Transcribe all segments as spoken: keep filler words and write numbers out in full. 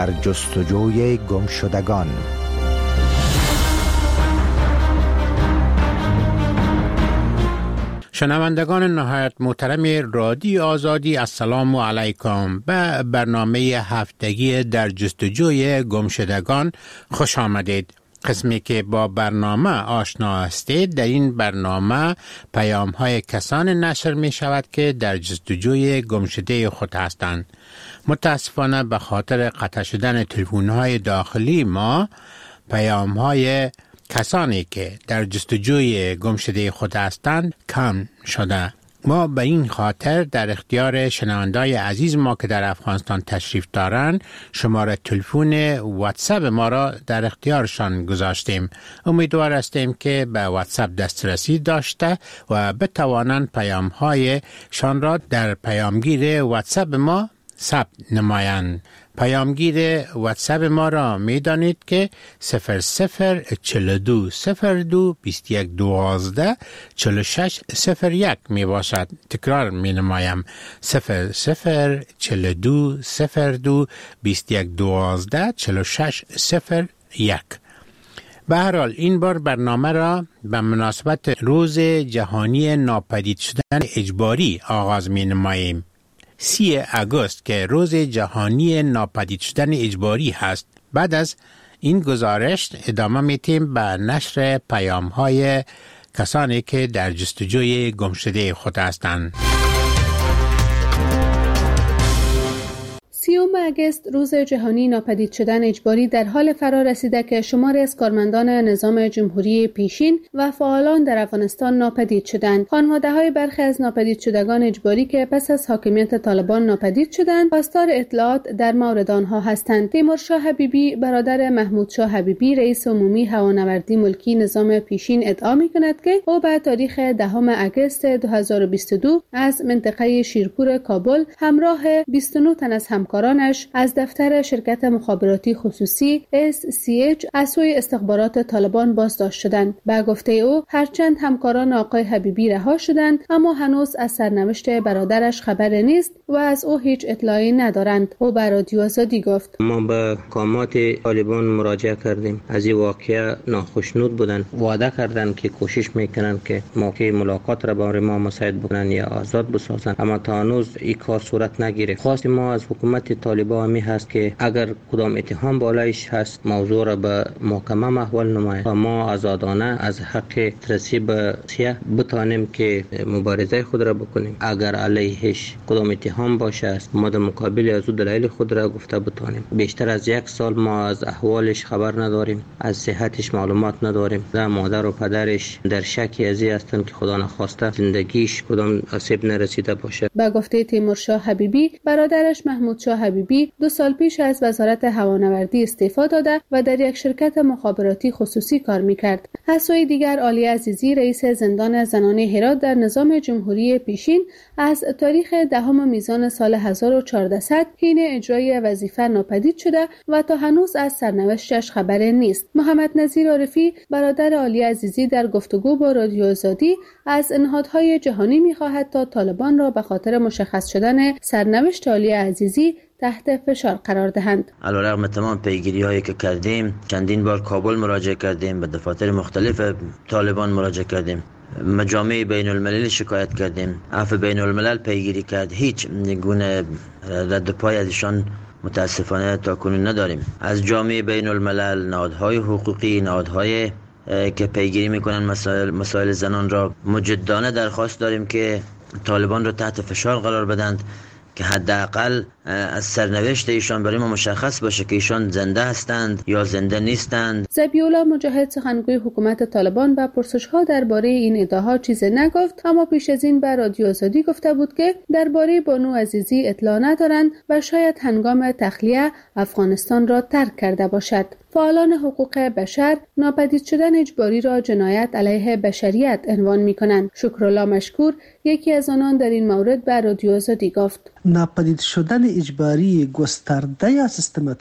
در جستجوی گمشدگان. شنوندگان نهایت محترم رادیو آزادی، السلام علیکم. به برنامه هفتگی در جستجوی گمشدگان خوش آمدید. قسمی که با برنامه آشنا هستید، در این برنامه پیام های کسان نشر می شود که در جستجوی گمشده خود هستند. متاسفانه به خاطر قطع شدن تلفن های داخلی ما، پیام های کسانی که در جستجوی گمشده خود هستند کم شده. ما به این خاطر در اختیار شنوندای عزیز ما که در افغانستان تشریف دارند شماره تلفن واتساپ ما را در اختیارشان گذاشتیم. امیدوار هستیم که به واتساپ دسترسی داشته و بتوانند پیام های شان را در پیامگیر واتساپ ما ثبت نمایند. پیامگیر واتساپ ما را می دانید که صفر صفر چهل و دو صفر دو بیست و یک دوازده چهل و شش صفر یک می باشد. تکرار می نمایم: صفر صفر چهل و دو صفر دو بیست و یک دوازده چهل و شش صفر یک. به هر حال این بار برنامه را به مناسبت روز جهانی ناپدید شدن اجباری آغاز می نماییم. سی آگوست که روز جهانی ناپدید شدن اجباری هست. بعد از این گزارش ادامه میتیم به نشر پیام های کسانی که در جستجوی گمشده خود هستند. سیوم آگوست روز جهانی ناپدید شدن اجباری در حال فرا رسیده که شماری از کارمندان نظام جمهوری پیشین و فعالان در افغانستان ناپدید شدند. خانواده‌های برخی از ناپدید شدگان اجباری که پس از حاکمیت طالبان ناپدید شدند، خواستار اطلاعات در مورد آنها هستند. تیمورشاه حبیبی، برادر محمودشاه حبیبی، رئیس عمومی هوانوردی ملکی نظام پیشین، ادعا می‌کند که او به تاریخ دهم آگوست دو هزار و بیست و دو از منطقه شیرپور کابل همراه بیست و نه تن از همکارانش از دفتر شرکت مخابراتی خصوصی اس سی اچ از سوی استخبارات طالبان بازداشت شدند. به گفته او، هرچند همکاران آقای حبیبی رها شدند، اما هنوز از سرنوشت برادرش خبری نیست و از او هیچ اطلاعی ندارند. او به رادیو آزادی گفت: ما به مقامات طالبان مراجعه کردیم. از این واقعه ناخشنود بودند. وعده کردند که کوشش میکنند که موقع ملاقات را با ما مساعد بکنند یا آزاد بسازند، اما تا هنوز این کار صورت نگیره. خواست ما از حکومت طالبان می هست که اگر کدام اتهام بالایش هست موضوع را به محکمه محول نماید و ما آزادانه از حق دسترسی به سیاه بتانیم که مبارزه خود را بکنیم. اگر علیهش کدام اتهام باشه است، ما در مقابل از او دلایل خود را گفته بتانیم. بیشتر از یک سال ما از احوالش خبر نداریم، از صحتش معلومات نداریم. در مادر و پدرش در شکی از این هستند که خدا نخواسته زندگیش کدام آسیب نرسیده باشه. با گفته تیمورشاه حبیبی، برادرش محمودشاه حبیبی دو سال پیش از وزارت هوانوردی استعفا داده و در یک شرکت مخابراتی خصوصی کار میکرد. از سوی دیگر، عالیه عزیزی، رئیس زندان زنانه هرات در نظام جمهوری پیشین، از تاریخ دهم میزان سال هزار و چهارصد حین اجرای وظیفه ناپدید شده و تا هنوز از سرنوشتش خبری نیست. محمد نظیر عارفی، برادر عالیه عزیزی، در گفتگو با رادیو آزادی از نهادهای جهانی میخواهد تا طالبان را به خاطر مشخص شدن سرنوشت عالیه عزیزی تحت فشار قرار دهند. علیرغم تمام پیگیری هایی که کردیم، چندین بار کابل مراجعه کردیم، به دفاتر مختلف طالبان مراجعه کردیم، مجامع بین المللی شکایت کردیم، عفو بین الملل پیگیری کرد، هیچ گونه رد پای ازشان متاسفانه تا کنون نداریم. از جامعه بین الملل، نهادهای حقوقی، نهادهای که پیگیری میکنن مسائل مسائل زنان را، مجدانه درخواست داریم که طالبان را تحت فشار قرار بدند که حداقل از سرنوشت ایشان برای ما مشخص باشه که ایشان زنده هستند یا زنده نیستند. ذبیح‌الله مجاهد، سخنگوی حکومت طالبان، به پرسش‌ها درباره این ادعاها چیزی نگفت، اما پیش از این به رادیو آزادی گفته بود که درباره بانو عزیزی اطلاع ندارند و شاید هنگام تخلیه افغانستان را ترک کرده باشد. فعالان حقوق بشر ناپدید شدن اجباری را جنایت علیه بشریت عنوان می‌کنند. شکرالله مشکور، یکی از آنان، در این مورد به رادیو آزادی گفت: ناپدید شدن اجباری گسترده یا سیستماتیک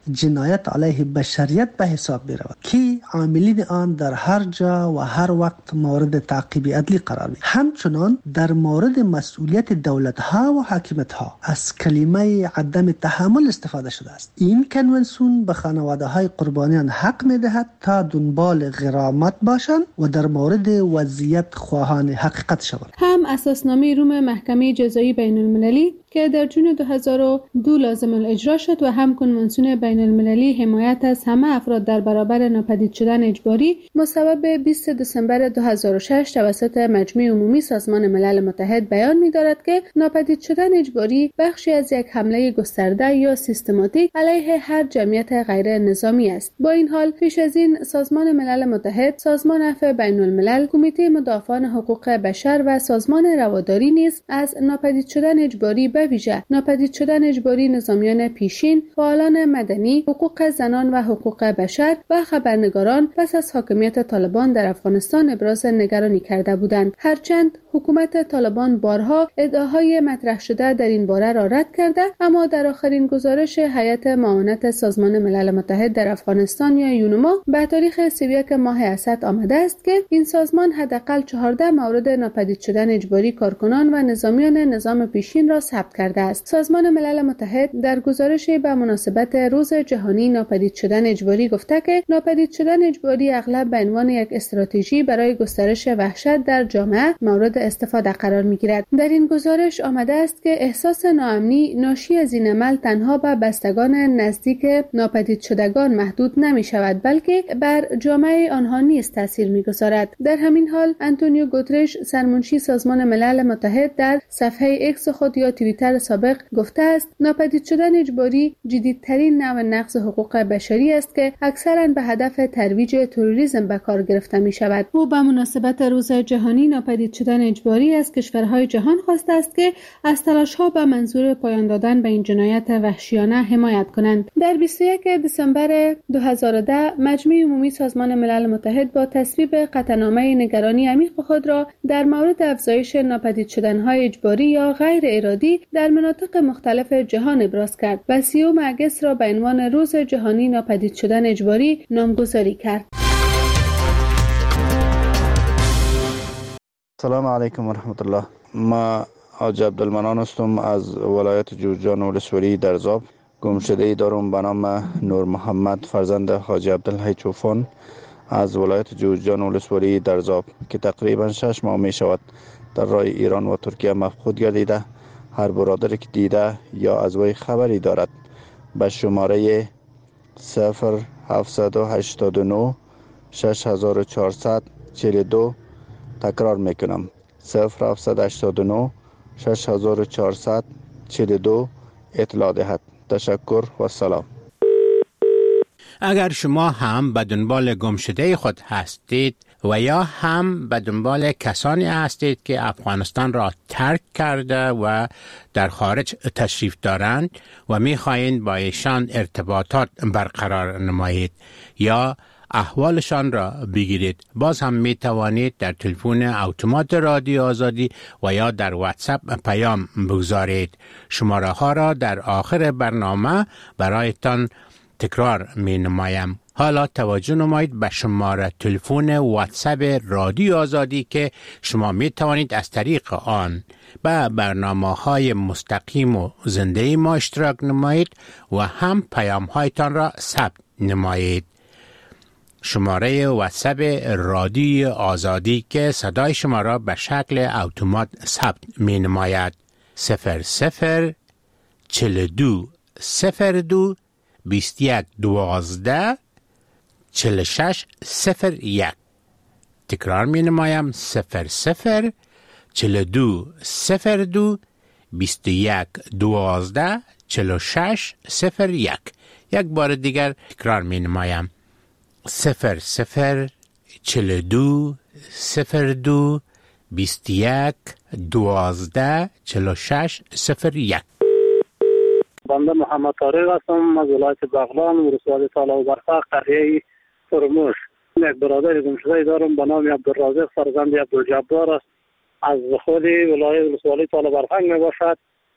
جنایت علیه بشریت به حساب می رود که عاملین آن در هر جا و هر وقت مورد تعقیب عدلی قرار می. همچنان در مورد مسئولیت دولت ها و حاکمیت ها از کلمه عدم تحمل استفاده شده است. این کنونسیون به خانواده های قربانیان حق می دهد تا دنبال غرامت باشند و در مورد وضعیت خواهان حقیقت شوند. هم اساسنامه روم محکمه جزایی بین المللی که در جون دو هزار و دو لازم الاجرا شد و هم کنوانسیون بین المللی حمایت از همه افراد در برابر ناپدید شدن اجباری مصوب بیست دسامبر دو هزار و شش توسط مجمع عمومی سازمان ملل متحد بیان می‌دارد که ناپدید شدن اجباری بخشی از یک حمله گسترده یا سیستماتیک علیه هر جمعیت غیر نظامی است. با این حال پیش از این سازمان ملل متحد، سازمان عفو بین الملل، کمیته مدافعان حقوق بشر و سازمان رواداری نیز از ناپدید شدن اجباری به ویژه ناپدید شدن اجباری نظامیان پیشین، فعالان مدنی، حقوق زنان و حقوق بشر و خبرنگاران پس از حاکمیت طالبان در افغانستان ابراز نگرانی کرده بودند. هرچند حکومت طالبان بارها ادعاهای مطرح شده در این باره را رد کرده، اما در آخرین گزارش هیئت معاونت سازمان ملل متحد در افغانستان یا یونما به تاریخ سی و یک ماه اسد آمده است که این سازمان حداقل چهارده مورد ناپدید شدن اجباری کارکنان و نظامیان نظام پیشین را ثبت کرده است. سازمان ملل متحد در گزارشی به مناسبت روز جهانی ناپدید شدن اجباری گفته که ناپدید شدن اجباری اغلب به عنوان یک استراتژی برای گسترش وحشت در جامعه مورد استفاده قرار می‌گیرد. در این گزارش آمده است که احساس ناامنی ناشی از این عمل تنها به بستگان نزدیک ناپدید شدگان محدود نمی‌شود، بلکه بر جامعه آنها نیز تاثیر می‌گذارد. در همین حال آنتونیو گوترش، سرمنشی سازمان ملل متحد، در صفحه ایکس خود یا توییتر سابق گفته است ناپدید شدن اجباری جدیدترین نوع نقض حقوق بشری است که اکثراً به هدف ترویج تروریسم به کار گرفته می‌شود. او به مناسبت روز جهانی ناپدید شدن اجباری از کشورهای جهان خواسته است که از تلاش‌ها به منظور پایان دادن به این جنایت وحشیانه حمایت کنند. در بیست و یک دسامبر دو هزار و ده مجمع عمومی سازمان ملل متحد با تصویب قطعنامه نگرانی عمیق خود را در مورد افزایش ناپدید شدن‌های اجباری یا غیر ارادی در مناطق مختلف جهان ابراز کرد و سیوم اگست را به عنوان روز جهانی ناپدید شدن اجباری نامگذاری کرد. سلام علیکم و رحمت الله. ما حاج عبدالمنان هستم از ولایت جوزجان ولسوالی درزاب. گمشده دارم به نام نور محمد فرزند حاج عبدالحی چوفان از ولایت جوزجان ولسوالی درزاب که تقریبا شش ماه می شود در راه ایران و ترکیه مفقود گردیده. هر برادری که دیده یا از وی خبری دارد به شماره صفر هفتصد و هشتاد و نه شش هزار و چهارصد و چهل و دو تکرار میکنم صفر هفتصد و هشتاد و نه شش هزار و چهارصد و چهل و دو اطلاع دهد. تشکر و سلام. اگر شما هم به دنبال گمشده خود هستید و یا هم به دنبال کسانی هستید که افغانستان را ترک کرده و در خارج تشریف دارند و می‌خواهید با ایشان ارتباطات برقرار نمایید یا احوالشان را بگیرید، باز هم می توانید در تلفن اتومات رادیو آزادی و یا در واتساپ پیام بگذارید. شماره ها را در آخر برنامه برایتان تکرار می نمایم. حالا توجه نمایید به شماره تلفن واتساپ رادیو آزادی که شما می توانید از طریق آن به برنامه های مستقیم و زنده ما اشتراک نمایید و هم پیام هایتان را ثبت نمایید. شماره واتساپ رادیو آزادی که صدای شما را به شکل اتومات ثبت می نماید صفر صفر چهل و دو صفر دو بیست و یک دوازده چهل و شش صفر یک. تکرار می نمایم صفر صفر چهل و دو صفر دو بیست و یک دوازده چهل و شش صفر یک. یک بار دیگر تکرار می نمایم صفر صفر چهل و دو صفر دو بیست و یک دوازده چهل و شش صفر یک. بنده محمد طارق هستم از ولایت بغلان ولسوالی طالب برفق قریه فرموش. یک برادر گمشده دارم به نام عبدالرازق فرزند عبدالجبار است. از خود ولایت ولسوالی طالب برفق می باشد.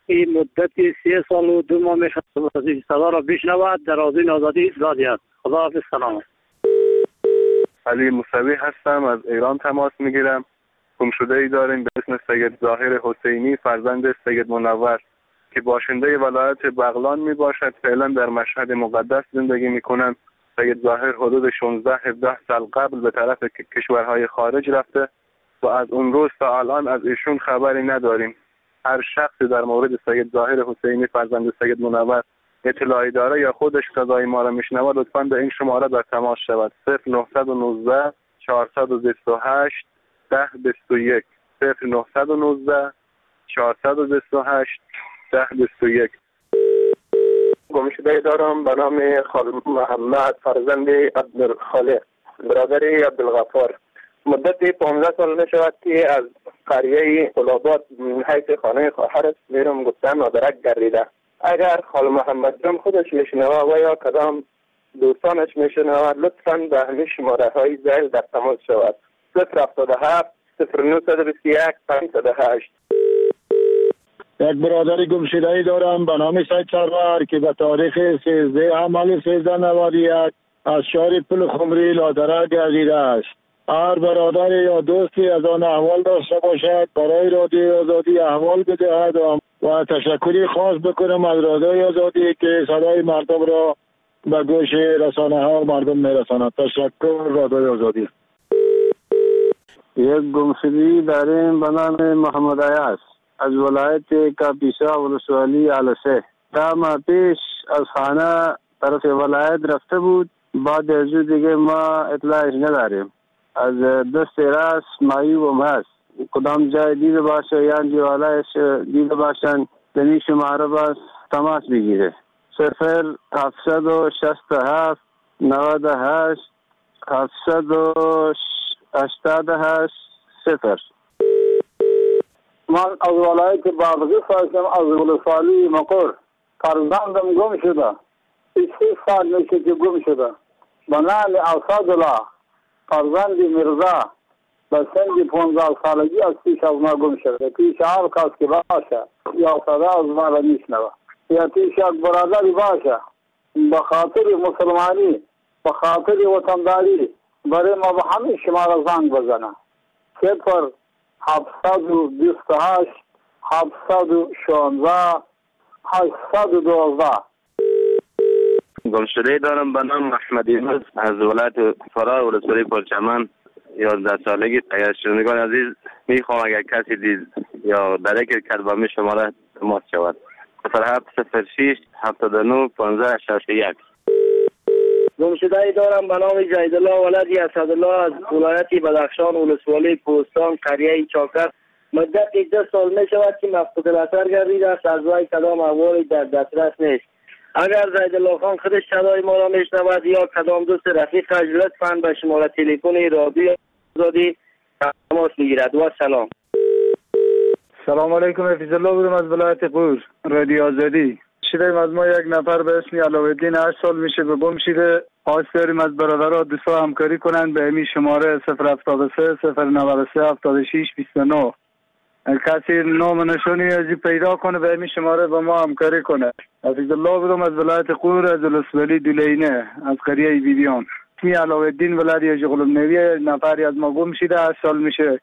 این مدت سه سال و دو ماه میشه صدا را بشنود. در آذین آزادی زادی است. خدا حافظ. سلام. علی موسوی هستم، از ایران تماس میگیرم. گمشده ای داریم به اسم سید ظاهر حسینی فرزند سید منور که باشنده ولایت بغلان می باشد. فعلا در مشهد مقدس زندگی می کنند. سید ظاهر حدود شانزده هفده سال قبل به طرف کشورهای خارج رفته و از اون روز تا الان از ایشون خبری نداریم. هر شخصی در مورد سید ظاهر حسینی فرزند سید منور اطلاعی داره یا خودش صدای ما را میشنود لطفاً به این شماره در تماس شود. صفر نه یک نه چهارصد و بیست و هشت ده بیست و یک صفر نه یک نه چهارصد و بیست و هشت ده بیست و یک. گمشده دارم به نام خال محمد فرزند عبدالخالق برادر عبدالغفار. مدت پانزده سال می شود که از قریه قلابات حیث خانه خواهرش میرم گفتن مادرک گردیده. اگر خال محمد جان خودش میشنوه و یا کدام دوستانش میشنوه لطفاً به همین شماره های زیل در تماس شود. صفر هفتاد و هفت صفر نهصد و بیست و یک پانصد و هشت. یک برادر گمشده‌ای دارم به نام سید سرور که به تاریخ سیزده عمل سیزده نود و یک از شهر پل خمری لادره گردیده است. هر برادر یا دوستی از آن احوال داشته باشد برای رادیوی آزادی احوال بدهد و تشکری خاص بکنم از رادیوی آزادی که صدای مردم را به گوش رسانه ها و مردم میرساند. تشکر رادیوی آزادی. یک گمشده‌ای داریم به نام محمد عیاض از ولایت کاپیسا ولسوالی علسه. ده ماه پیش از خانه طرف ولایت رفته بود. بعد از دیگه ما اطلاعش نداریم. از دست راست معیوب هست. کدام جای دیده باشه یا دیوالایش دیده باشن دنی شماره باز تماس بگیره. صفر هفتصد و شصت و هفت نود و هشت هفتصد و هشتاد و هشت صفر. من از ولایت بادغیس هستم، از ولسوالی مقر. فرزندم گم شده. سی سال میشه که گم شده. به نام اسدالله فرزند مرزا به سن پانزده سالگی از پیش از ما گم شده. پیش هر کس که باشه یا صدا از ما را میشنوه یا پیش یک برادری باشه به خاطر مسلمانی به خاطر وطنداری برای ما به همین شما را زنگ بزنه. صفر هفتصد و بیست و هشت هفتصد و شانزده هشتصد و دوازده. گمشده دارم به نام احمد یونس از ولایت فرا ولسوالی پرچمن. یازده سالگی. اگر شنوندگان عزیز میخوام اگر کسی دید یا درک کرد با می شماره تماس شود. صفر هفت صفر شش هفتاد و نه پانزده شصت و یک. گمشده‌ای دارم به نام جیدالله ولدی اسدالله از ولایت بدخشان ولسوالی کوهستان قریه چاکر. مدت ده سال می شود که مفقود الاثر گردیده است. از وی کدام احوالی در دسترس نیست. اگر زیدالله خان خودش صدای ما را میشنود یا کدام دوست رفیقش لطفاً به شماره تلفن رادیو آزادی تماس بگیرد. و سلام. سلام علیکم. حفیظ الله بودم از ولایت قور رادیو آزادی. شدیم از ما یک نفر به اسم علاءالدین هشت سال میشه به گم شده. خواست داریم از برادرها دوستا همکاری کنند به همین شماره صفر هفتاد و سه صفر نود و سه هفتاد و شش بیست و نه. کسی نام نشانی ازی پیدا کنه به همین شماره با ما همکاری کنه. حفیظ الله بودم از ولایت قور از ولسوالی دولینه از قریه بیبیان. اسمی علاءالدین ولدی اجغلم نویه. نفری از ما گم شده هشت سال میشه.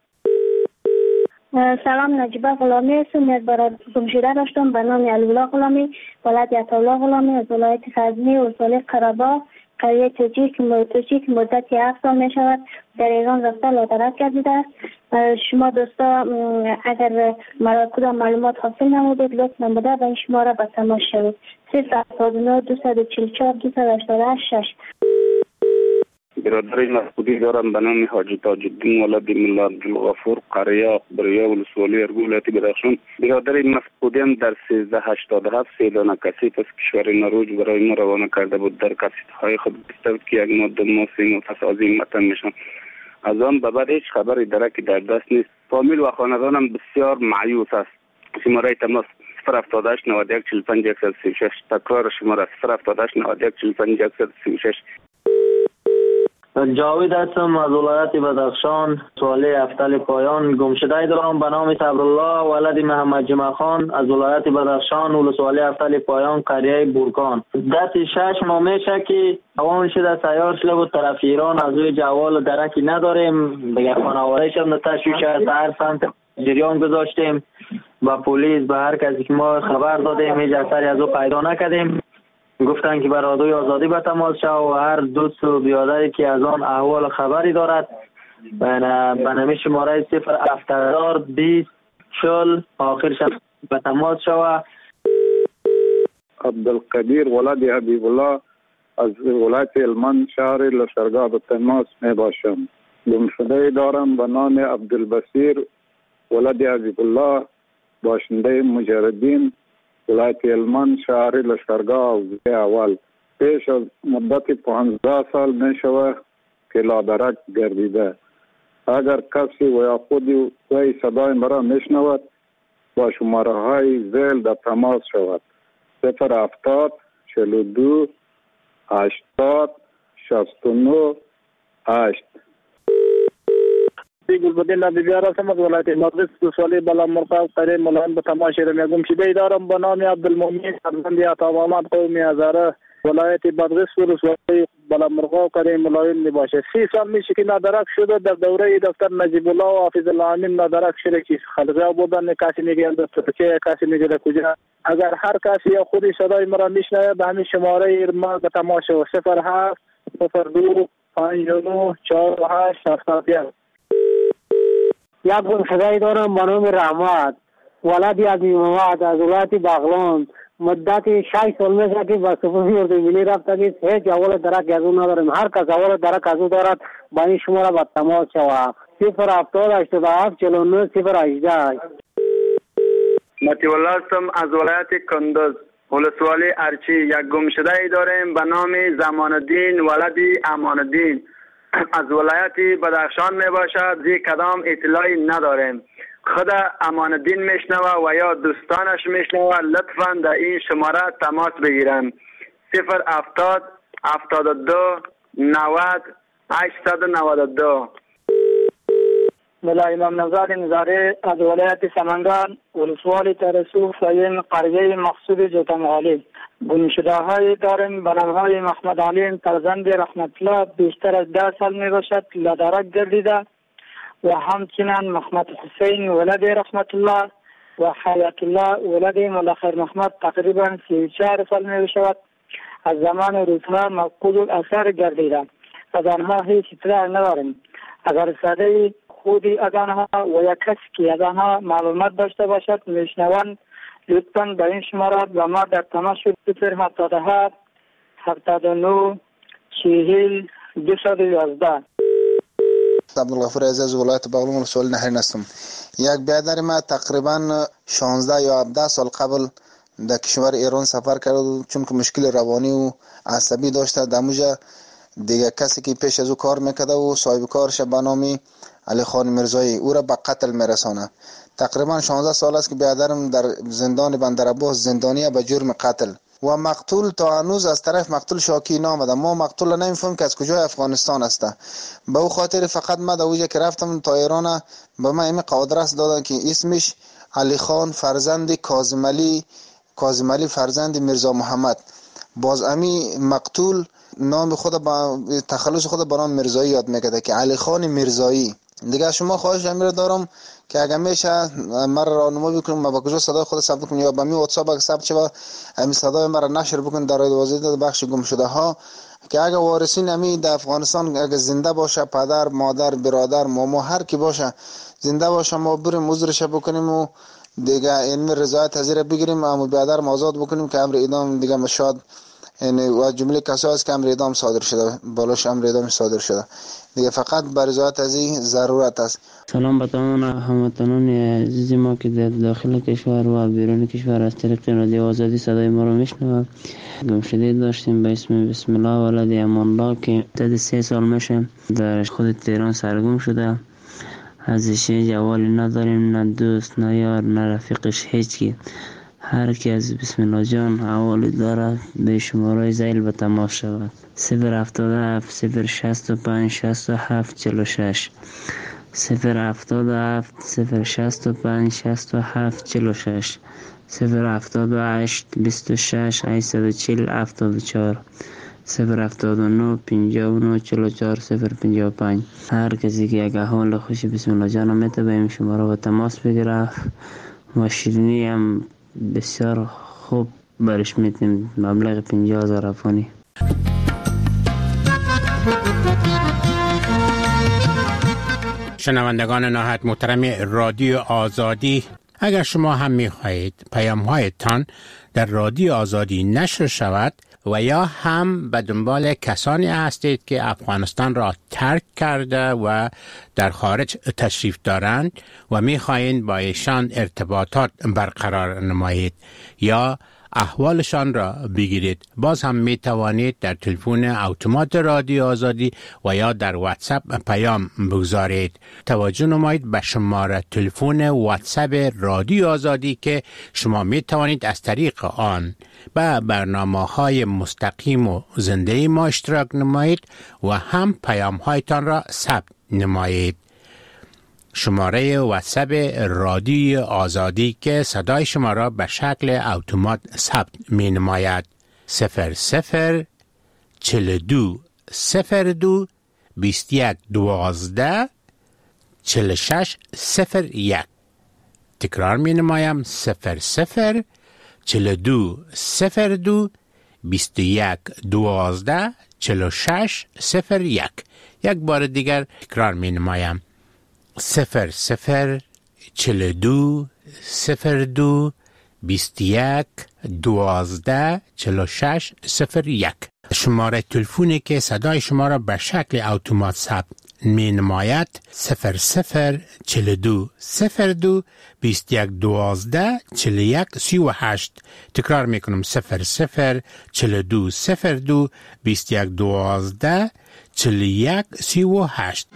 سلام، نجیبه غلامی هستم. یک برادر گم شده داشتم به نام علی‌الله غلامی ولایت عطاالله غلامی از ولایت غزنی ولسوالی قره‌باغ قریه توچی که مدتی هفت سال می شود در ایران رفته لادرک گردیده است. شما دوستا اگر مرا کدام معلومات حاصل نمودید لطفاً بده به این شماره به تماس شوید. صفر هفتاد و نه دویست و چهل و چهار دویست و هشتاد و هشت شش. برادر مفقودی دارم به نام حاجی تاج الدین ولد ملا عبدالغفور قریه بریا ولسوالی ارگو ولایت بدخشان. برادر مفقودیم در سیزده هشتاد و هفت سیلانه کسیت از کشور نروژ برای ما روانه کرده بود. در کسیت های خود گفته که یک ماده ماسی مفصل از این متن میشن. از آن به بعد هیچ خبری درکی در دست نیست. فامیل و خاندانم بسیار مایوس است. شماره تماس صفر هفتاد و هشت نود و یک چهل و پنج صد و سی و شش. تکرار شماره صفر هفتاد و هشت نود و یک چهل و پنج صد و سی و شش. جاوید هستم از ولایت بدخشان. سوال افتل پایان گمشده دارم به نام صبرالله ولد محمد جمعه خان از ولایت بدخشان. ولسوالی افتل پایان قریه بورکان. دست شش ماه میشه که اوان شده سیار شده بود طرف ایران. از روی جوال درکی نداریم. بگه خانواده شد تشویش از هر سمت جریان گذاشتیم با پلیس به هر کسی که ما خبر دادیم هیچ اثری از او پیدا نکردیم. گفتن که بر رادیوی آزادی به تماس شو و هر دوست و بیادری که از آن احوال خبری دارد به نمی شماره صفر هفتاد بیست چل آخرش به تماس شو. عبدالقدیر ولد حبیب الله از ولایت هلمند شهر لشکرگاه به تماس می باشم. گمشده دارم به نام عبدالبصیر ولد حبیب الله باشنده مجردین ولایت هلمند شهر لشکرگاه حوزه اول. پیش از مدت پانزده سال می شود که لادرک گردیده. اگر کسی و یا خودی وی صدای مرا می شنود با شماره های زیل در تماس شود. صفر هفتاد چهل و دو هشتاد شصت و نه هشت. گلبدین نبیار هستم از ولایت مدرس سوالی بالا مرقاب قریب ملایم به تماشی رمی گمشده دارم به نام عبدالمؤمن فرزند عطا محمد قومی هزاره ولایت مدرس سوالی بالا مرقاب قریب ملایم می باشه. سی سال میشه که نادرک شده. در دوره دکتر نجیب الله و حافظ الله امین نادرک شده که خلقه بودن. کسی میگه دفترچه کسی میگه کجا. اگر هر کسی یا خودی صدای مرا میشنوه به همین شماره ما به تماشی و صفر هفت صفر دو پنج نو چهار هشت هفتاد یک. یک گمشده دارم به نام رحمت ولد عبی محمد از ولایت بغلان. مدت شش سال میشه که به سپاهی اردوی ملی رفته که هیچ اول درک از او نداریم. هر کس اول درک از او دارد با این شماره به تماس شود. صفر هفتاد هشتاد و هفت چهل و نه صفر هجده. مطیع الله هستم از ولایت کندز ولسوالی ارچی. یک گمشده ای داریم به نام زمان الدین ولدی امان الدین از ولایت بدخشان می باشد. زی کدام اطلاعی نداریم. خود امان الدین میشنوه و یا دوستانش میشنوه لطفاً در این شماره تماس بگیرن. صفر هفتاد هفتاد و دو نود هشتصد و نود و دو. ملا امام نزاد نظاری از ولایت سمنگان ولسوالی ترسو سین قریه مقصود جوتنغالی. گمشده های داریم به نام های محمد علیم فرزند رحمت الله بیشتر از ده سال می باشد لادرک گردیده و همچنین محمد حسین ولد رحمت الله و حیات الله ولد ملخیر محمد تقریبا سی و چهار سال می باشد. از زمان روزها مفقود الاثر گردیده. از آنها هیچ اطلاع نداریم. اگر صدای خودی از آنها و یا کسی که از آنها معلومات داشته باشد میشنوند لطفاً به این شماره و ما در تماس شد. صفر هفتاد و هفت هفتاد و نه چهل دویست و یازده. عبدالغفور عزیز ولایت بغلان ولسوالی نهرین هستم. یک برادر ما تقریبا شانزده یا هفده سال قبل در کشور ایران سفر کرد چون که مشکل روانی و عصبی داشته. دموجه دیگه کسی که پیش از او کار میکرده و صاحب کارش به نام علی خان مرزایی او را به قتل میرسانه. تقریبا شانزده سال است که برادرم در زندان بندرعباس زندانیه به جرم قتل و مقتول تا هنوز از طرف مقتول شاکی نامده. ما مقتول نمیفهم که از کجای افغانستان است. به او خاطر فقط ما در اوجه که رفتم تا ایران به ما این قادرس دادن که اسمش علی خان فرزند کاظم علی کاظم علی فرزند میرزا محمد. باز امی مقتول نام خود با تخلص خود با نام مرزایی یاد میکرده که علی خان مرزایی. دیگه شما خواهش امیر دارم که اگر میشه مرا راهنمایی بکنید ما با کجا صدای خود ثبت کنم یا با می واتساپ اگه ثبت شود همین صدای مرا نشر بکنید در رادیو آزادی بخش گم شده ها که اگه وارثین امی در افغانستان اگه زنده باشه پدر مادر برادر ماما هر کی باشه زنده باشه ما بریم عذرش بکنیم و دیگه این رضایت حاضر بگیریم اما برادر آزاد بکنیم که امر اعدام دیگه مشاد یعنی و جمله کسایی است که امر اعدام صادر شده بالاش امر اعدام صادر شده دیگه فقط برزایت از این ضرورت است. سلام به تمام هموطنان عزیز ما که در داخل کشور و بیرون کشور از طریق رادیو آزادی صدای ما رو میشنوند. گمشده داشتیم به اسم بسم الله ولد امان الله که مدت سه سال میشه در خود تهران سرگم شده. ازش جوالی نداریم، نه دوست نه یار نه رفیقش هیچ کی. هر کی از بسم الله جان حوالی دارد به شماره زیل به تماس شود. صفر هفتاد و هفت صفر شصت و پنج شصت و هفت چهل و شش صفر هفتاد و هفت صفر شصت و پنج شصت و هفت چهل و شش صفر هفتاد و هشت بیست و شش هشتصد و چهل هفتاد و چهار صفر هفتاد و نه پنجاه و نه چهل و چهار صفر پنجاه و پنج. هر کسی که یک حال خوشی بسم الله جان میته به این شماره با تماس بگیره و شیرینی هم بسیار خوب برش میتیم. مبلغ پنجاه هزار افغانی. شنوندگان نهایت محترم رادیو آزادی، اگر شما هم می‌خواهید پیام‌هایتان در رادیو آزادی نشر شود و یا هم به دنبال کسانی هستید که افغانستان را ترک کرده و در خارج تشریف دارند و می‌خواهید با ایشان ارتباطات برقرار نمایید یا احوالشان را بگیرید، باز هم می توانید در تلفن اتومات رادیو آزادی و یا در واتساپ پیام بگذارید. توجه نمایید به شماره تلفن واتساپ رادیو آزادی که شما می توانید از طریق آن به برنامه‌های مستقیم و زنده ما اشتراک نمایید و هم پیام‌هایتان را ثبت نمایید. شماره واتساپ رادیو آزادی که صدای شما را به شکل اتومات ثبت می نماید صفر صفر چهل و دو صفر دو بیست و یک دوازده چهل و شش صفر یک. تکرار می نمایم صفر صفر چهل و دو صفر دو بیست و یک دوازده چهل و شش صفر یک. یک بار دیگر تکرار می نمایم صفر صفر چهل و دو صفر دو بیست و یک دوازده چهل و شش صفر یک. شماره تلفنی که صدای شما را به شکل اتومات ثبت می نماید صفر صفر چهل و دو صفر دو بیست و یک دوازده چهل و یک سی و هشت. تکرار می کنم صفر صفر چهل و دو صفر دو بیست و یک دوازده چهل و یک سی و هشت.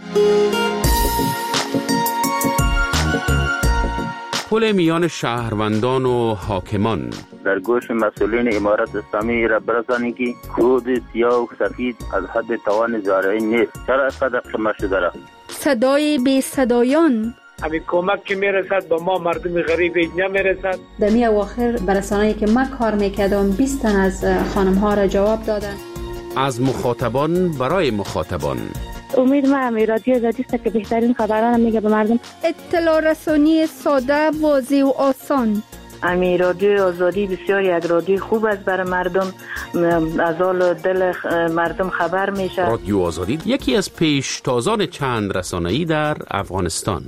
پل میان شهروندان و حاکمان در گوش مسئولین امارت اسلامی را برسانید که کود سیاه و سفید از حد توان زارعی نیست. چرا صدق شما شده را؟ صدای بی صدایان همین کمک که میرسد به ما مردم غریب اینجا میرسد. در می اواخر برسانه‌ای که من کار میکردم بیست تن از خانم ها را جواب دادن. از مخاطبان برای مخاطبان. امید ما هم رادیو آزادی است که بهترین خبران میگه به مردم. اطلاع رسانی ساده، واضح و آسان. امی رادیو آزادی بسیار یک رادیو خوب است برای مردم، از حال دل مردم خبر میشه. رادیو آزادی یکی از پیشتازان چند رسانه‌ای در افغانستان.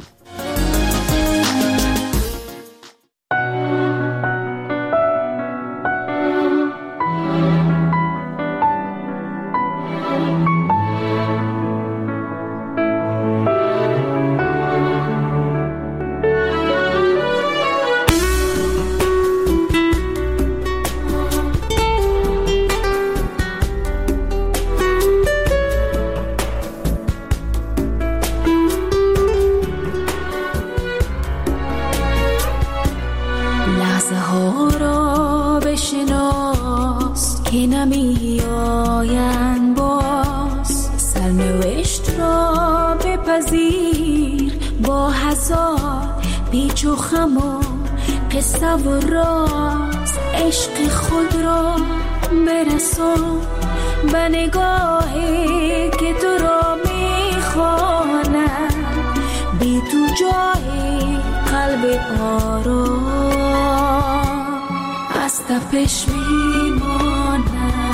و راست عشق خود را برسان به نگاهی که تو را میخواند، بی تو جای قلب آرام از تپش میماند.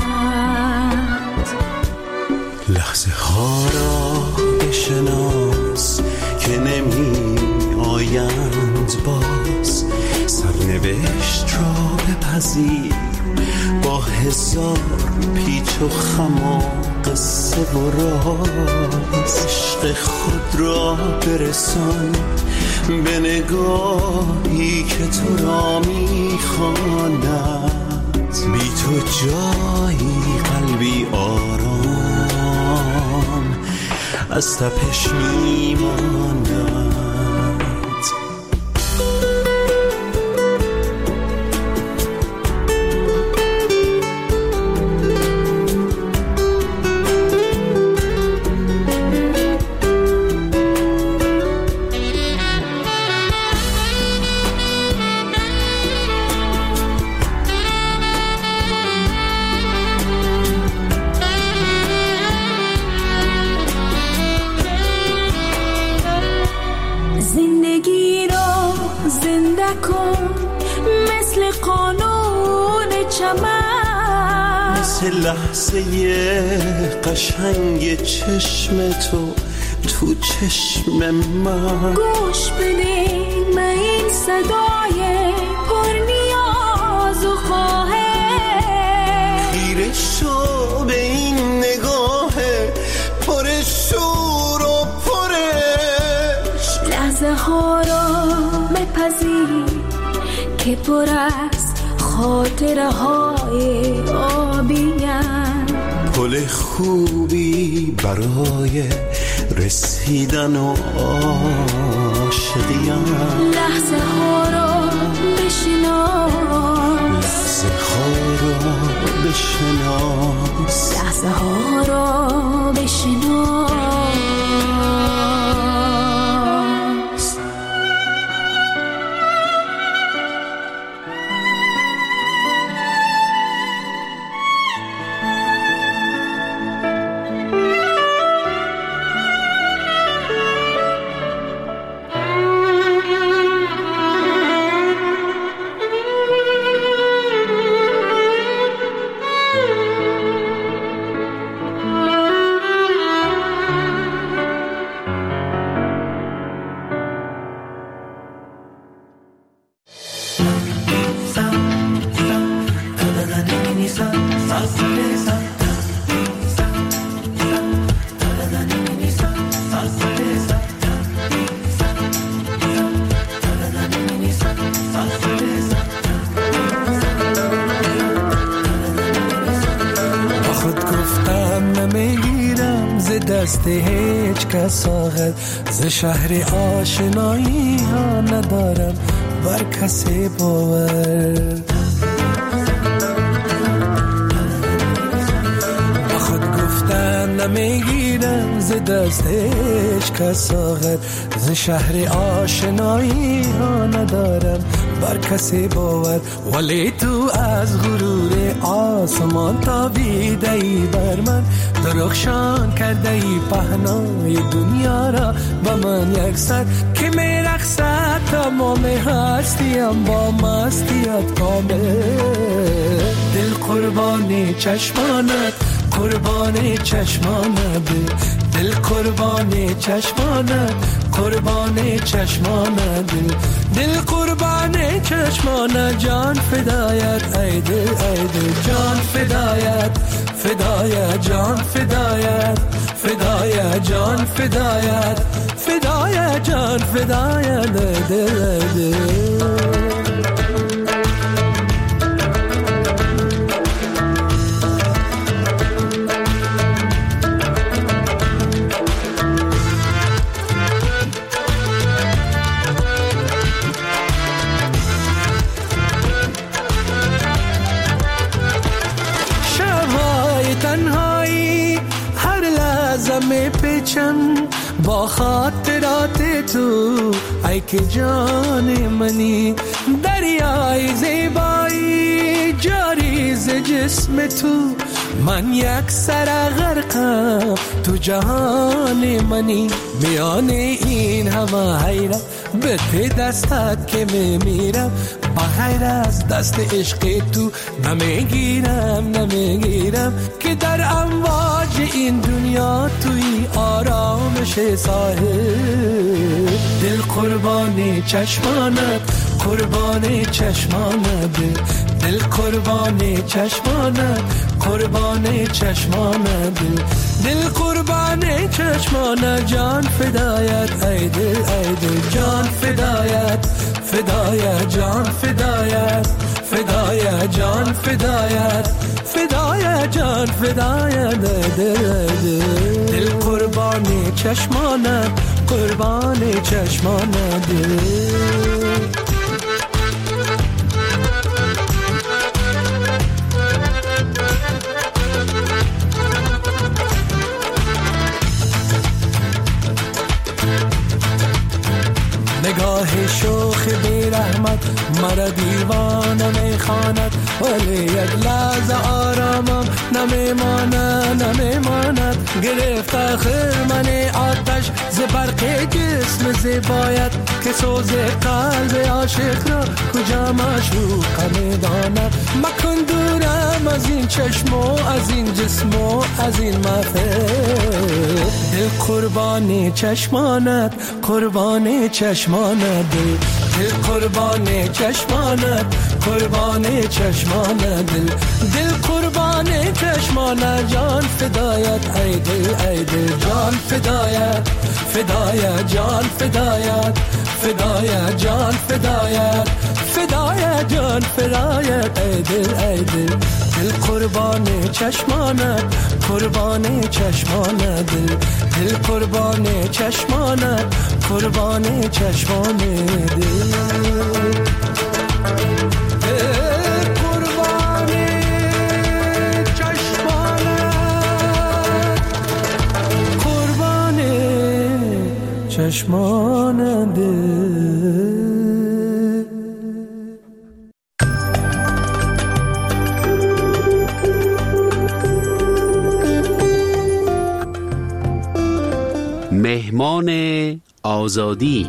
لحظه ها را بشناس که نمی آیند باز، سرنوشت را بپذیر با هزار پیچ و خم و قصه و راز. عشق خود را برسان به نگاهی که تو را میخواند، بی تو جایی قلبی آرام از تپش میماند. مثل لحظه قشنگ چشم تو تو چشم من. گوش بده به این صدای پر نیاز و خواهش، خیره شو به این نگاه پر شور و پرش. لحظه ها را بپذیر که پر از خاطره های آبیم، پل خوبی برای رسیدن و عاشقیم. لحظه ها را بشناس، لحظه ها را بشناس، لحظه ها را بشناس. دست هیچ کس آغد ز شهر آشنایی ها ندارم بر کسی باور. با خود گفتن نمیگیرم ز دست هیچ کس آغد ز شهر آشنایی ها ندارم بر کسی باور. ولی تو از غرور آسمان تابیده ای بر من، درخشان کرده ای پهنای دنیا را با من یکسر، که می رقصد تمام هستیم با مستیت کامل. دل قربانی چشمانت، قربانی چشمانت، دل قربانی چشمانت، قربانی چشمانت، دل قربانی چشمانت. جان فدایت ای دل ای دل، جان فدایت فدایت، جان فدایت فدایت، جان فدایت فدایت، جان فدایت دل دل. با خاطرات تو ای که جان منی، دریای زیبایی جاری ز جسم تو. من یک سر غرقم تو جهان منی، میان این همه حیرت به ته دستت که میمیرم. با غیر از دست عشق تو نمیگیرم نمیگیرم، که در امواج این دنیا توی آرامش ساحل. دل قربانی چشمانت، قربانی چشمانت، دل قربانی چشمانت، قربانی چشمانت، دل قربانی چشمانت. جان فدایت ای دل ای دل، جان فدایت فدایت، جان فدایت فدایت، جان فدایت فدایت، جان فدایت دل دل. دل قربانی چشمانت، قربانی چشمانت، دل. نگاه شوخ بی رحمت مرا دیوانه میخواند، ولی یک لحظه آرامم نمیماند نمیماند. گرفت آخر من آتش ز برق جسم زیبایت، که سوز قلب عاشق را کجا معشوق میداند. مکن دورم از از این چشم و از این جسم و از این محفل. دل قربان چشمانت، قربان چشمانت، دل دل قربان چشمانت، قربان چشمانت، دل دل قربان چشمانت، جان فدایت ای دل ای دل، جان فدایت فدایت، جان فدایت فدایت، جان فدایت فدایت، جان فدایت ای دل ای دل. دل قربان چشمانت، قربان چشمانت، دل دل قربان چشمانت، قربان چشمان دل. چشمان دل. مهمان آزادی.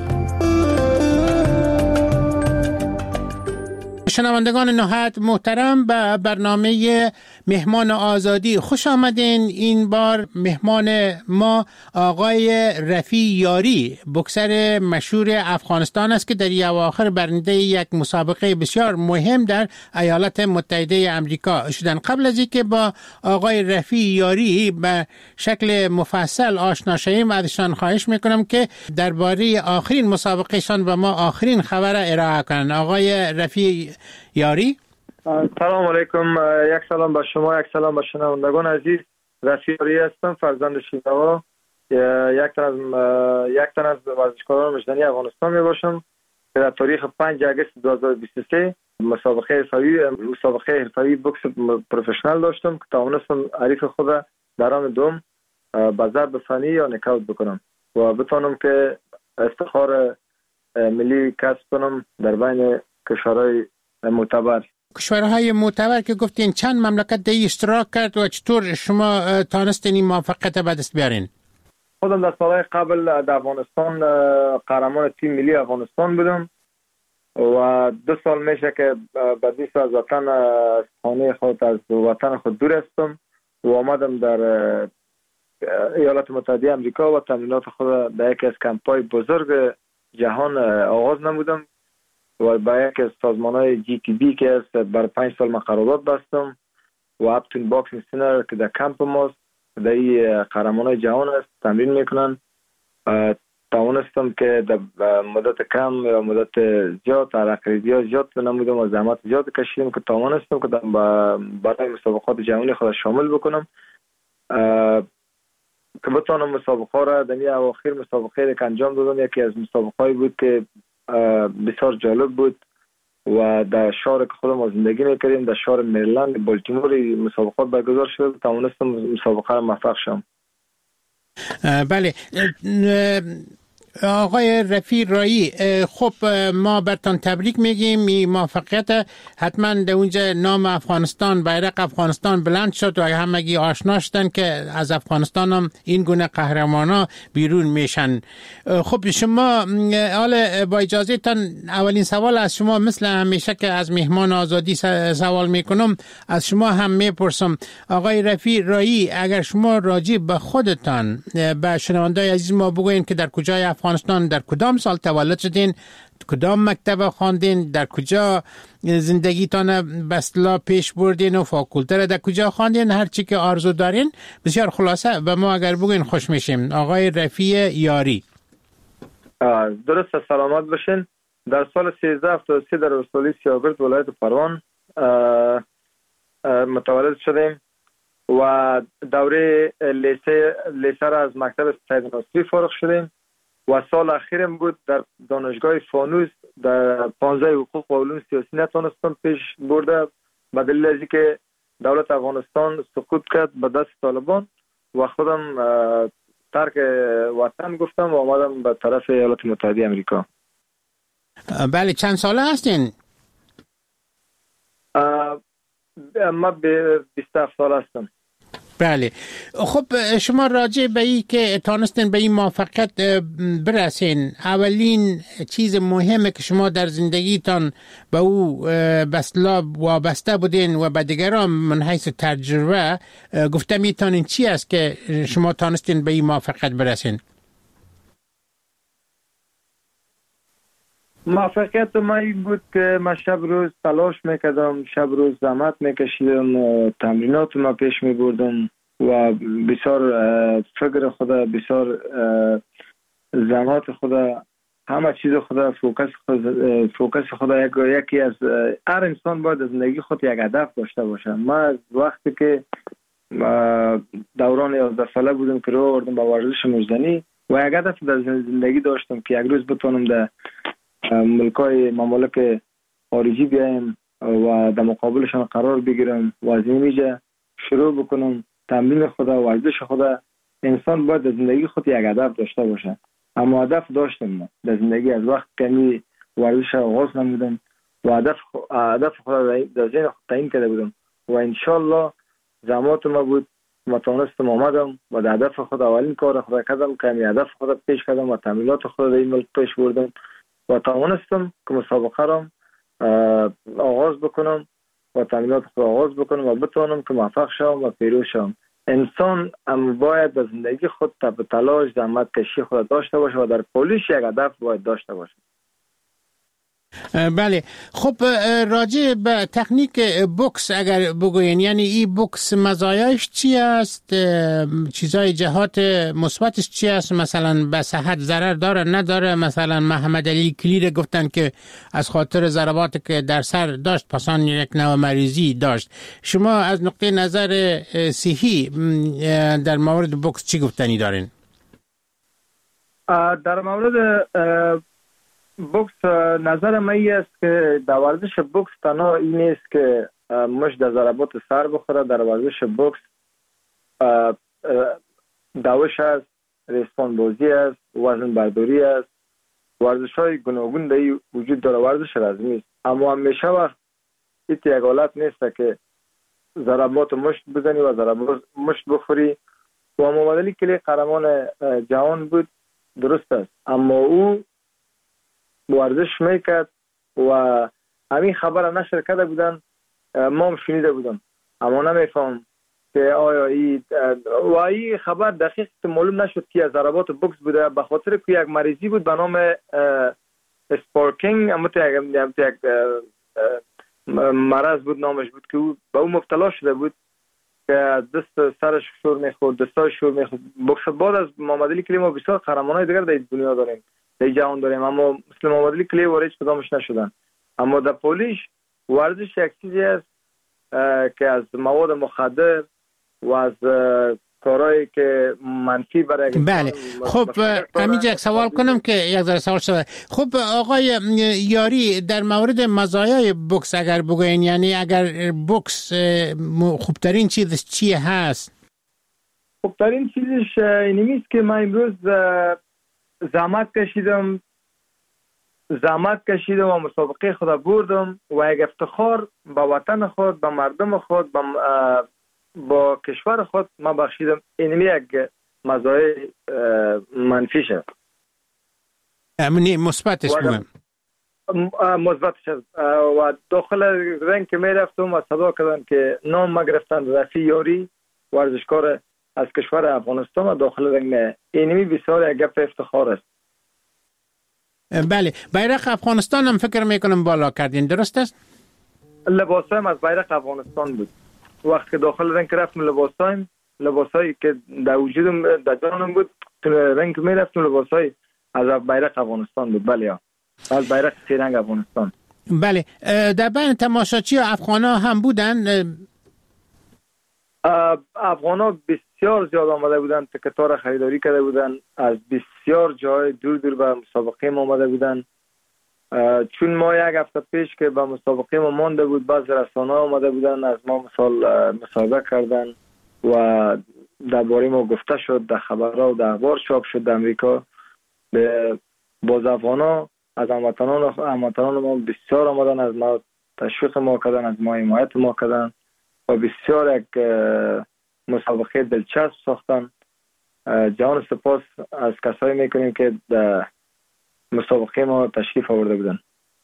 شنوندگان نهایت محترم به برنامه مهمان آزادی خوش آمدین. این بار مهمان ما آقای رفیع یاری، بوکسر مشهور افغانستان است که در اواخر برنده یک مسابقه بسیار مهم در ایالات متحده امریکا شدن. قبل از اینکه با آقای رفیع یاری به شکل مفصل آشنا شویم، ازشان خواهش میکنم که درباره آخرین مسابقهشان و ما آخرین خبر ارائه کنند. آقای رفیع یاری. سلام علیکم، یک سلام به شما، یک سلام به شنوندگان عزیز. رفیع یاری هستم، فرزند شینوا، یک تن از یک تن از ورزشکاران مجدنی افغانستان می باشم که در تاریخ پنج آگوست دو هزار و بیست و سه مسابقه حرفه‌ای مسابقه حرفه‌ای بوکس پروفشنال داشتم که توانستم حریف خود در راند دوم با ضرب فنی یا نکاوت بکنم و بتونم که افتخار ملی کسب کنم در بین کشورهای معتبر. کشورهای معتبر که گفتین چند مملکت در اشتراک کرد و چطور شما تانستین این موفقیت به دست بیارین؟ خودم در سالهای قبل در افغانستان قهرمان تیم ملی افغانستان بودم و دو سال میشه که بعدیس از وطن خانه خود از وطن خود دور هستم و آمدم در ایالات متحده امریکا و تمرینات خود در یکی از کمپ‌های بزرگ جهان آغاز نمودم و با یک از سازمان‌های جی تی بی که است بر پنج سال من قرارداد بستم و اپتون باکسینگ سینر که در کمپ ماست در این قهرمان‌های جهان است تمرین میکنن. توانستم که در مدت کم یا مدت زیاد ترقیدی زیاد نمودم و زحمت زیاد کشیدم که توانستم که برای مسابقات جهانی خود شامل بکنم که بتونم مسابقه را در این اواخر مسابقه که انجام دادم. یکی از مسابقه‌ای بود که بسیار جالب بود و در شهر که خودم زندگی میکردیم در شهر مریلند بالتیمور مسابقات برگزار شد. توانستم مسابقه را موفق شدم. بله آقای رفیع یاری، خب ما برتان تبریک میگیم. این موفقیت حتما در اونجا نام افغانستان، بیرق افغانستان بلند شد و همگی آشنا شدن که از افغانستان هم این گونه قهرمانا بیرون میشن. خب شما حالا با اجازه تان اولین سوال از شما مثل همیشه که از مهمان آزادی سوال میکنم از شما هم میپرسم. آقای رفیع یاری، اگر شما راجع به خودتان به شنوندای عزیز ما بگوین که در کجای افغانستان در کدام سال تولد شدین، کدام مکتب خواندین، در کجا زندگیتان به اصطلاح پیش بردین و فاکولته در کجا خواندین، هر چی که آرزو دارین بسیار خلاصه و ما اگر بگین خوش میشیم. آقای رفیع یاری. درست، سلامت باشین. در سال سیزده هفتاد و سه در ولسوالی سیاهگرد ولایت پروان متولد شدیم و دوره لیسه لیسه را از مکتب سید ناصری فارغ شدیم و سال اخیرم بود در دانشگاه فانوس در پانزده حقوق و علوم سیاسی نتونستم پیش برده به دلیل از اینکه دولت افغانستان سقوط کرد به دست طالبان و خودم ترک وطن گفتم و آمدم به طرف ایالات متحده امریکا. بله، چند ساله هستین؟ ما به بیست و هفت سال هستم. بله. خب شما راجع به این که تانستین به این موفقیت برسین، اولین چیز مهمه که شما در زندگیتان به او بسلا وابسته بودین و به دیگران من حیث تجربه گفته میتونین چی است که شما تانستین به این موفقیت برسین؟ موفقیت ما این بود که من شب روز تلاش میکردم، شب روز زحمت میکشیدم، تمرینات ما پیش میبردم و بسیار فکر خدا، بسیار زحمت خدا، همه چیز خدا، فوکس خدا، فوکس خدا یک یکی از هر انسان باید از زندگی خود یک هدف داشته باشه. من وقتی که دوران یازده ساله بودم که رو آوردم به ورزش مجدنی و یک هدف در زندگی داشتم که یک روز بتونم در ملکای ممالک خارجی بیایم و در مقابلشان قرار بگیرم و از اینجا شروع بکنم تمرین خدا، ورزش خدا. انسان باید در زندگی خود یک هدف داشته باشه. اما هدف داشتم من در زندگی از وقت کمی ورزش آغاز نمودم و هدف هدف خدا در ذهن خود تعیین کرده بودم و انشالله زحمات ما بود و تونستم آمدم و در هدف خود اولین کار خدا کردم که می هدف خدا پیش کردم و تمرینات خدا در این ملک پیش بردم و توانستم که مسابقه را آغاز بکنم و تمرینات خود آغاز بکنم و بتوانم که موفق شوم و پیروز شوم. انسان هم باید در زندگی خود تب تلاش زحمت کشی خود داشته باشه و در پولیش یک هدف باید داشته باشه. بله. خب راجع به تکنیک بوکس اگر بگوین، یعنی این بوکس مزایاش چی است؟ چیزای جهات مثبتش چی است؟ مثلا به صحت ضرر داره نداره؟ مثلا محمد علی کلیر گفتن که از خاطر ضرباتی که در سر داشت پسان یک نوع مریضی داشت. شما از نقطه نظر صحی در مورد بوکس چی گفتنی دارین؟ در مورد بوکس نظر من این است که در ورزش بوکس تنها این نیست که مش در ضربات سر بخوره. در ورزش بوکس دوش است، ریسمان بازی است، وزن برداری است، ورزش های گوناگون در وجود داره. ورزش رزمی است اما همیشه وقت ایت یک حالت نیست که ضربات مشت بزنی و ضربات مشت بخوری. و محمد علی کلی قهرمان جهان بود، درست است، اما او ورزش میکرد و همین خبر نشر کرده بودن، ما هم شنیده بودم اما نمیفهم که آیا ای و این خبر دقیق معلوم نشد که از ضربات بوکس بوده، به خاطر که یک مریضی بود به نام اسپارکینگ، اما یک مرض بود نامش بود که او به او مبتلا شده بود که دست سرش شور میخورد، دستای شور میخورد. بوکس بعد از محمد علی کلی ما بسیار قهرمانای دیگر در دنیا داریم، در جهان داریم، اما مثل محمد علی کلی وارد کدامش نشدن. اما در پولیش ورزش یک چیزی است که از مواد مخدر و از کارهایی که منفی برای بله. خب همینجا یک سوال کنم که یک ذره سوال شده. خب آقای یاری، در مورد مزایای بوکس اگر بگوین، یعنی اگر بوکس خوبترین چیزش چی هست؟ خوبترین چیزش اینمی است که من امروز زحمت کشیدم زحمت کشیدم و مسابقه خود بردم و یک افتخار به وطن خود، به مردم خود، با, با کشور خود من بخشیدم. اینمی یک مزایای منفی شد. امنی مثبتش مهم مثبتش و داخل رنگ که می رفتم و صدا کردن که نام ما گرفتن رفیع یاری، ورزشکار از کشور افغانستان و داخل رنگ. اینمی بسیار یک گپ افتخار است. بله. بیرق افغانستان هم فکر میکنم بالا کردین، درست است؟ لباسایم از بیرق افغانستان بود. وقتی که داخل رنگ رفتم لباسایم لباسایی که در وجودم در جانم بود رنگ میرفتم لباسای از بیرق افغانستان بود. بله، از بیرق سه رنگ افغانستان. بله. در بین تماشاچی افغانا هم بودن؟ افغانا بسیار زیاد آمده بودن، تکتار خریداری کرده بودن، از بسیار جای دور دور به مسابقه ما آمده بودن. چون ما یک هفته پیش که به مسابقه ما مانده بود، بعض رسانه‌ها آمده بودن از ما مثال مصاحبه کردن و درباره ما گفته شد، در خبرها و در اخبار چاپ شد در امریکا. به باز افغانا از هموطنان هموطنان ما بسیار آمدن، از ما تشویق ما کردن، از ما حمایت ما کردن و بسیار یک مسابقه دلچسب ساختن. جان سپاس از کسایی میکنیم که در مسابقه ما تشریف آورده بودن.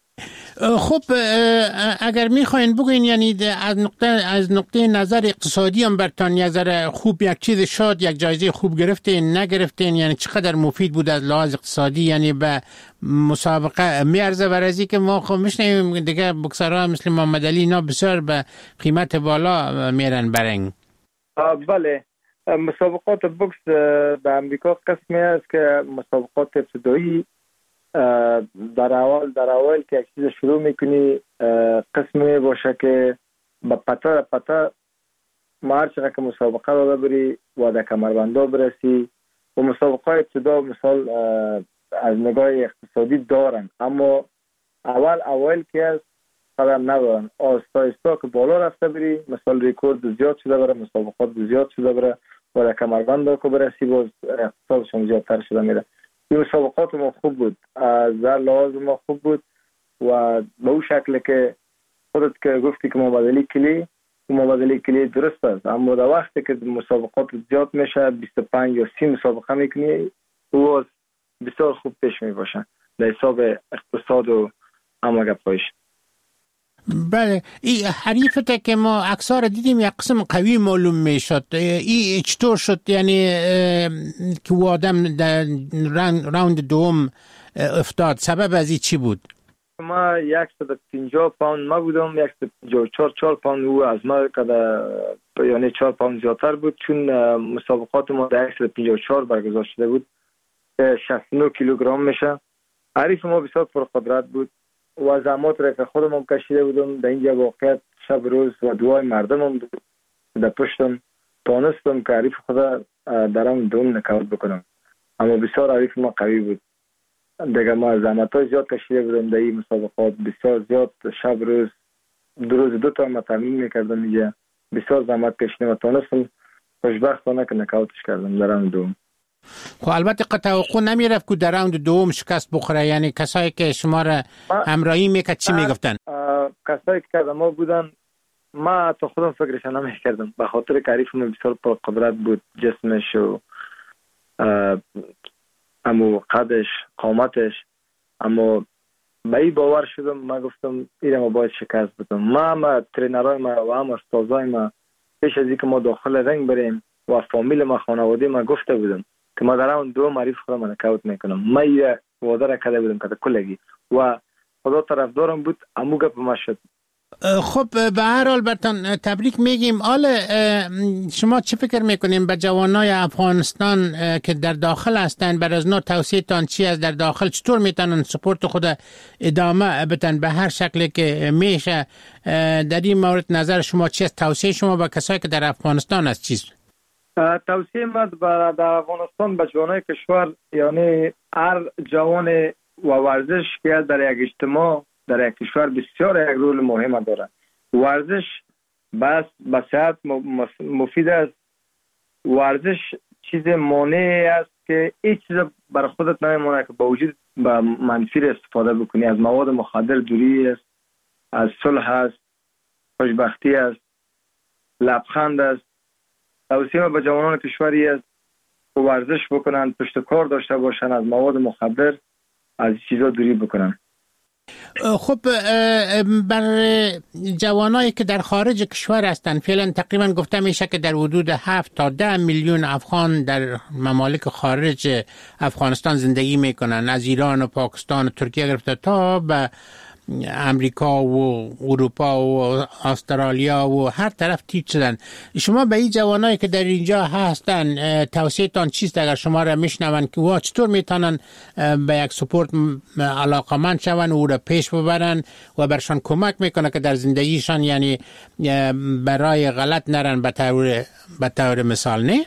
خب اگر میخواین بگوین یعنی از نقطه از نقطه نظر اقتصادی هم برتان یک ذره خوب یک چیز شد، یک جایزه خوب گرفتین نگرفتین، یعنی چقدر مفید بود از لحاظ اقتصادی، یعنی به مسابقه میارزه ورزی که ما خب میشنیم دیگه بکسرها مثل محمد علی اینا بسیار به قیمت بالا میرن برنگ. بله، مسابقات بوکس در امریکا قسمی است که مسابقات ابتدایی در اول در اول که یک چیز شروع میکنی قسمی باشه که با پتا پتا ما هر چقدر که مسابقه داده بری و در کمربندا برسی و مسابقه ابتدا مثال از نگاه اقتصادی دارن، اما اول اول که از قدم ندارن، آستا آستا که بالا رفته بری مثال ریکورد زیاد شده بره، مسابقات زیاد شده بره و در کمربندا که برسی باز اقتصادشون زیادتر شده میره. این مسابقات ما خوب بود، از لحاظ ما خوب بود و به اون شکل که خودت که گفتی که مبادله کلی مبادله کلی درست است، اما در وقتی که مسابقات زیاد میشه بیست و پنج یا سی مسابقه میکنی و بسیار خوب پیش میباشن در حساب اقتصاد و اما گپایش. بله، این حریفته که ما اکثر دیدیم یک قسم قوی معلوم میشد، این چطور شد یعنی که او آدم در راوند دوم افتاد؟ سبب از این چی بود؟ ما صد و پنجاه پوند ما بودم، صد و پنجاه و چهار چهار پوند او از ما که یعنی چهار پوند زیادتر بود، چون مسابقات ما در صد و پنجاه و چهار برگزار شده بود شصت و نه کیلوگرم میشه. حریف ما بسیار پرقدرت بود و زحمات را که خودم کشیده بودم در اینجا واقعیت شب روز و دعای مردم هم در پشتم تانستم که حریف خدا درم دوم نکاوت بکنم، اما بسیار حریف ما قوی بود دیگه. ما زحمت های زیاد کشیده بودم در این مسابقات، بسیار زیاد شب روز دو روز دو تا ما تمرین میکردم اینجا، بسیار زحمت کشیدم و تانستم خوشبختانه که نکاوتش کردم درم دوم. خب البته توقع نمیرفت که در راوند دوم شکست بخوره، یعنی کسایی که شما را همراهی میکرد چی میگفتن؟ کسایی که ما بودن ما تا خودم فکرش نمیکردم، به خاطر که حریف من بسیار پرقدرت بود، جسمش و امو قدش قامتش، اما به این باور شدم ما گفتم ایره ما باید شکست بدم. ما ما ترینرهای ما و هم استازای ما پیش از اینکه ما داخل رنگ بریم و فامیل ما خانواده ما گفته بودم که ما در اون دو معریف خودم نکاوت میکنم. ما یه وعده را کرده بودم که کلگی و خدا طرفدارم بود، امو گپ ما شد. خب به هر حال برتان تبریک میگیم. حالا شما چه فکر میکنیم به جوانای افغانستان که در داخل هستند؟ بر از نوع توصیه تان چی از در داخل چطور میتونن سپورت خود ادامه بدن به هر شکلی که میشه؟ در این مورد نظر شما چی است؟ توصیه شما به کسایی که در افغانستان است چیست؟ توصیه ما در افغانستان به جوانای کشور، یعنی هر جوان و ورزش که در یک اجتماع در یک کشور بسیار یک رول مهم دارد. ورزش بس به صحت مفید است. ورزش چیز مانع است که هیچ چیز بر خودت نمیمونه که با وجود به منفی استفاده بکنی. از مواد مخدر دوری است، از صلح است، خوشبختی است، لبخند است. توصیه به جوانان کشوری است که ورزش بکنن، پشت کار داشته باشن، از مواد مخدر از چیزا دوری بکنن. خب بر جوانایی که در خارج کشور هستند فعلا تقریبا گفته میشه که در حدود هفت تا ده میلیون افغان در ممالک خارج افغانستان زندگی میکنن، از ایران و پاکستان و ترکیه گرفته تا به امریکا و اروپا و استرالیا و هر طرف تیپ شدن. شما به این جوانایی که در اینجا هستن توصیه تان چیست اگر شما را میشنون که وا چطور میتونن به یک سپورت علاقمند شون و او را پیش ببرن و برشان کمک میکنه که در زندگیشان یعنی برای غلط نرن به طور به طور مثال؟ نه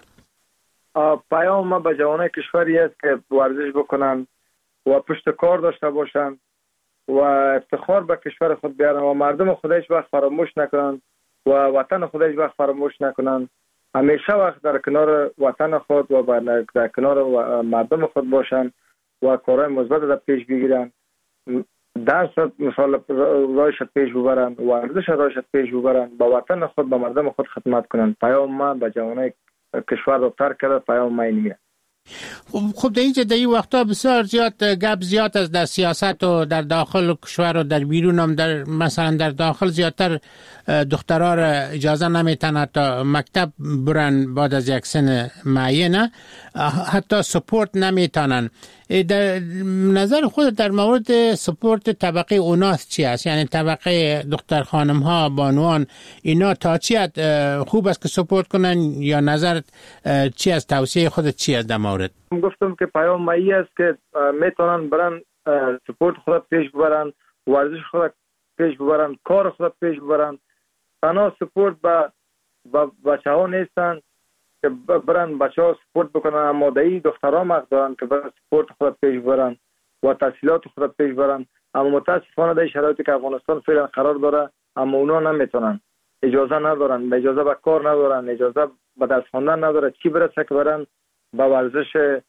پیام ما به جوانای کشوری است که ورزش بکنن و پشت کار داشته باشن و افتخار به کشور خود بیارن و مردم خود هیچ وقت فراموش نکنن و وطن خود هیچ وقت فراموش نکنن. همیشه وقت در کنار وطن خود و در کنار مردم خود باشن و کارهای مثبت را پیش بگیرن. درس مثال رایش پیش ببرن، ورزش رایش پیش ببرن، با وطن خود با مردم خود خدمت کنن. پیام ما به جوانای کشور رو ترک کرده، پیام ما اینیه. خب در اینجا در این وقتا بسیار زیاد گپ زیاد است در سیاست و در داخل کشور و در بیرون هم، در مثلا در داخل زیادتر دخترها را اجازه نمیتن تا مکتب برن بعد از یک سن معینه، حتی سپورت نمیتونن. در نظر خود در مورد سپورت طبقه اوناس چی است؟ یعنی طبقه دختر خانم ها، بانوان، اینا تا چی خوب است که سپورت کنن، یا نظر چی است؟ توصیه خودت چی است در مورد؟ گفتم که پیام مایی است که میتونن برن سپورت خود پیش ببرن، ورزش خود پیش ببرن، کار خود پیش ببرن. تنها سپورت با با بچه ها نیستن که برن بچه ها سپورت بکنن، اما دایی دخترها مقصد دارن که برن سپورت خود پیش ببرن و تحصیلات خود پیش ببرن. اما متاسفانه در شرایطی که افغانستان فعلا قرار داره، اما اونا نمیتونن، اجازه ندارن، اجازه به کار ندارن، اجازه به درس خواندن نداره، چی برسه که برن با ورزش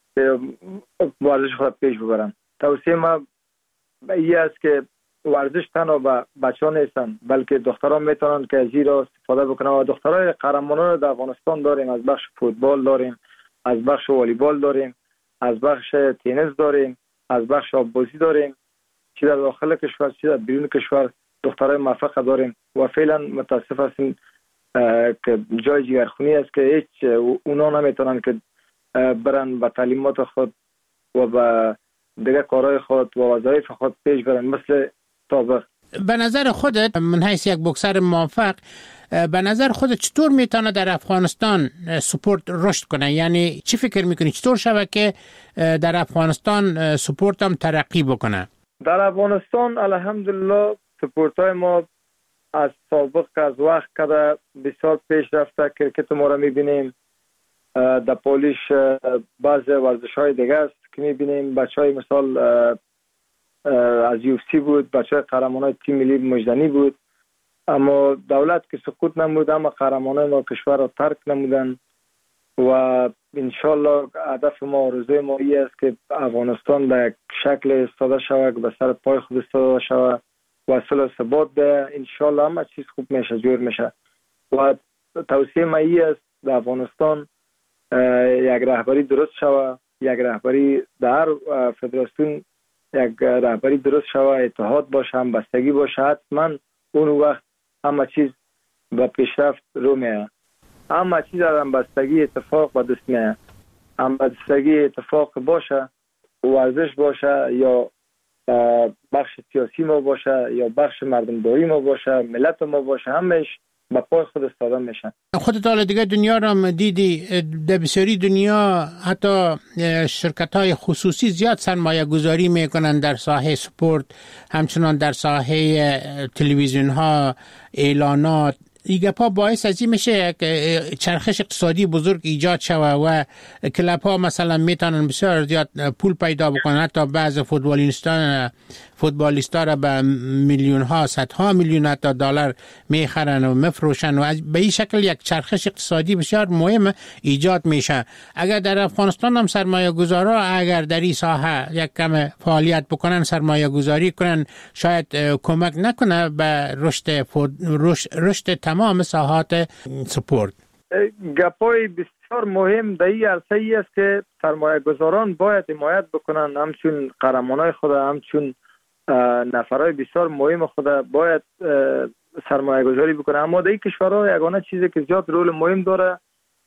ورزش خود پیش ببرن. توصیه ما این است که ورزش تنها با بچه ها نیستن، بلکه دختران میتونن که از این را استفاده بکنن. و دخترای قهرمانان در افغانستان داریم، از بخش فوتبال داریم، از بخش والیبال داریم، از بخش تنیس داریم، از بخش آببازی داریم، چی در داخل کشور چی در بیرون کشور دخترای موفق داریم. و فعلا متاسف هستیم که جای جگرخونی است که هیچ اونا نمیتونن که برن به تعلیمات خود و به دیگه کارهای خود و وظایف خود پیش برن مثل سابق. به نظر خودت، من حیث یک بوکسر موفق، به نظر خودت چطور میتونه در افغانستان سپورت رشد کنه؟ یعنی چی فکر میکنی چطور شود که در افغانستان سپورت هم ترقی بکنه؟ در افغانستان الحمدلله سپورت های ما از سابق که از وقت کده بسیار پیش رفته. کرکت ما را میبینیم، در پولیش بعض ورزش های دیگه است که میبینیم. بچه های مثال از یو اف سی بود، بچه های قهرمان های تیم ملی مجدنی بود، اما دولت که سقوط نمود، اما قهرمان های ما کشور را ترک نمودن. و انشالله هدف ما، آرزوی ما این است که افغانستان به یک شکل استاده شود، به سر پای خود استاده شود و صلح و ثبات ده. انشالله همه چیز خوب میشه، جور میشه. و توصیه ما این است در افغانستان یک رهبری درست شود، یک رهبری در فدراسیون یک رهبری درست شود، اتحاد باشه، همبستگی باشه. حتما اون وقت همه چیز به پیشرفت رو میه. همه چیز در همبستگی اتفاق به دست میه. همبستگی اتفاق باشه، ورزش باشه یا بخش سیاسی ما باشه یا بخش مردمداری ما باشه، ملت ما باشه، همش با پای خود استفاده میشن. خودت حالا دیگه دنیا رو دیدی، در بسیاری دنیا حتی شرکت های خصوصی زیاد سرمایه گذاری میکنن در ساحه سپورت، همچنان در ساحه تلویزیون ها، اعلانات. این گپا باعث از این میشه که چرخش اقتصادی بزرگ ایجاد شود و کلاب ها مثلا میتونن بسیار زیاد پول پیدا بکنن، حتی بعض فوتبالیستان فوتبالیستا را به میلیون ها، صدها میلیون حتی دلار میخرن و مفروشن و به این شکل یک چرخش اقتصادی بسیار مهم ایجاد میشه. اگر در افغانستان هم سرمایه گذارا اگر در این ساحه یک کم فعالیت بکنن، سرمایه گذاری کنن، شاید کمک نکنه به رشد رشد, رشد تمام ساحات سپورت. گپای بسیار مهم در این عرصه ای است که سرمایه گذاران باید حمایت بکنن، همچون قهرمانای خود، همچون نفرای بسیار مهم خود باید سرمایه گذاری بکنن. اما در این کشورها یگانه چیزی که زیاد رول مهم داره،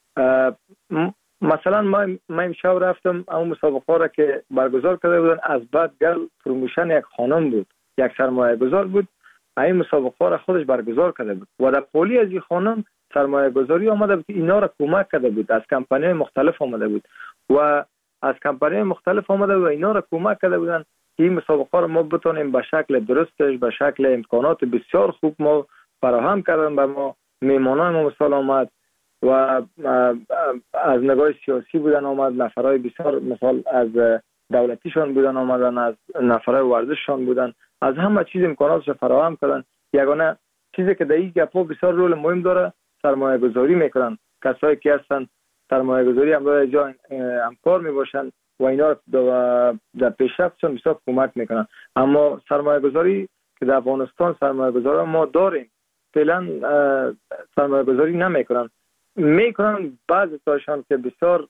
مثلا ما ما امشب رفتم اون مسابقه را که برگزار کرده بودن، از بعد گل پروموشن یک خانم بود، یک سرمایه گذار بود، این مسابقه را خودش برگزار کرده بود و در پولی از این خانم سرمایه گذاری آمده بود، اینا را کمک کرده بود، از کمپانی مختلف آمده بود و از کمپانی مختلف آمده بود و اینا را کمک کرده بودن که این مسابقه را ما بتونیم به شکل درستش، به شکل امکانات بسیار خوب ما فراهم کردن به ما. میمانای ما مثال آمد و از نگاه سیاسی بودن آمد، نفرای بسیار مثال از دولتیشان بودن آمدن، از نفرای ورزششان بودن، از همه چیز امکاناتش فراهم کردن. یگانه چیزی که در این گپا بسیار رول مهم داره سرمایه گذاری میکنن. کسایی که هستن سرمایه گذاری هم داره جا همکار می باشن و اینا در پیشرفتشون بسیار کمک میکنن. اما سرمایه گذاری که در افغانستان سرمایه گذار ما داریم فعلا سرمایه گذاری نمیکنن. میکنن بعضی تاشان که بسیار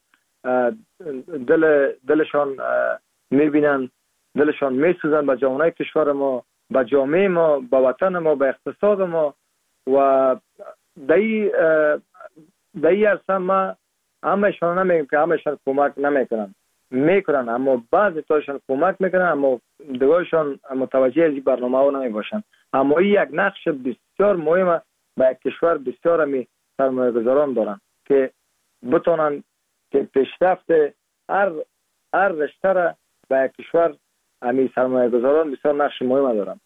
دل دلشان میبینن، دلشان میسوزن به جامعه کشور ما، به جامعه ما، به وطن ما، به اقتصاد ما. و دایی دایی ارسم ما همهشان نمیگم که همهشان کمک نمیکنن، میکنن، اما بعضی تاشان کمک میکنن اما دیگرشان متوجه از این برنامه ها نمیباشن. اما این یک نقش بسیار مهمه به یک کشور بسیار همی سرمایه گذاران دارن که بتونن که پیشرفت هر هر رشته را به یک کشور همی سرمایه گذاران بسیار نقش مهمه دارن.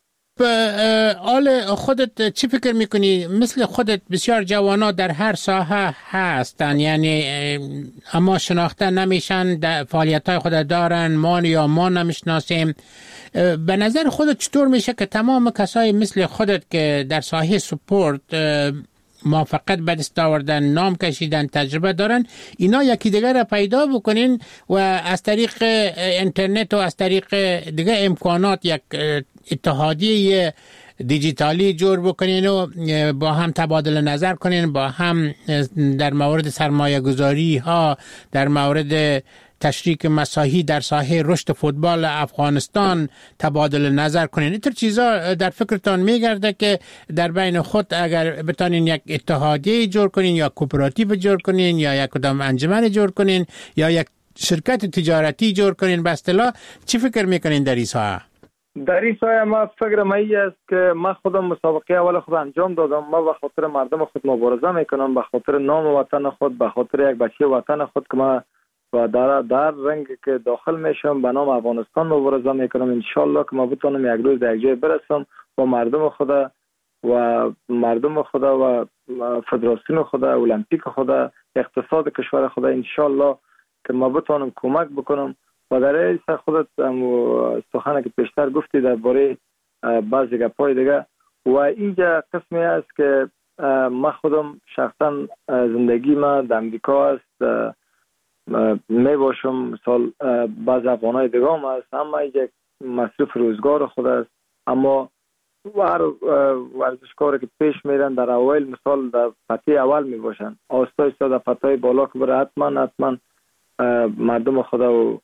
آل خودت چی فکر میکنی؟ مثل خودت بسیار جوانا در هر ساحه هستن، یعنی اما شناخته نمیشن، فعالیت های خود دارن، ما یا ما نمیشناسیم. به نظر خودت چطور میشه که تمام کسای مثل خودت که در ساحه سپورت موفقیت به دست آوردن، نام کشیدن، تجربه دارن، اینا یکی دیگر را پیدا بکنین و از طریق اینترنت و از طریق دیگه امکانات یک اتحادیه دیجیتالی جور بکنین و با هم تبادل نظر کنین، با هم در مورد سرمایه گذاری ها، در مورد تشریک مساحی در ساحه رشد فوتبال افغانستان تبادل نظر کنین. اینطور چیزا در فکرتان میگرده که در بین خود اگر بتانین یک اتحادیه جور کنین یا کوپراتیو جور کنین یا یک کدام انجمن جور کنین یا یک شرکت تجارتی جور کنین، به اصطلاح چی فکر میکنین در این ساحه؟ در این ساحه ما فکر ما ای است که ما خودم مسابقه اول خود انجام دادم. ما به خاطر مردم خود مبارزه میکنم، به خاطر نام وطن خود، به خاطر یک بچه وطن خود که ما و در در رنگ که داخل میشم به نام افغانستان مبارزه میکنم. انشالله که ما بتونم یک روز در یک جای برسم و مردم خدا و مردم خدا و فدراسیون خدا، المپیک خدا، اقتصاد کشور خدا، انشالله که ما بتونم کمک بکنم. و در این خودت سخنه که پیشتر گفتی درباره بعضی گپای دیگه و اینجا قسمی است که ما خودم شخصا زندگی ما در امریکا است، می باشم مثال بعض افغانای دیگه هم است، اما یک مصرف روزگار خود است. اما هر ورزشکاری که پیش میرن در اول مثال در پتی اول می باشن، آستا ایستا در پتای بالا که بره حتما حتما مردم خدا و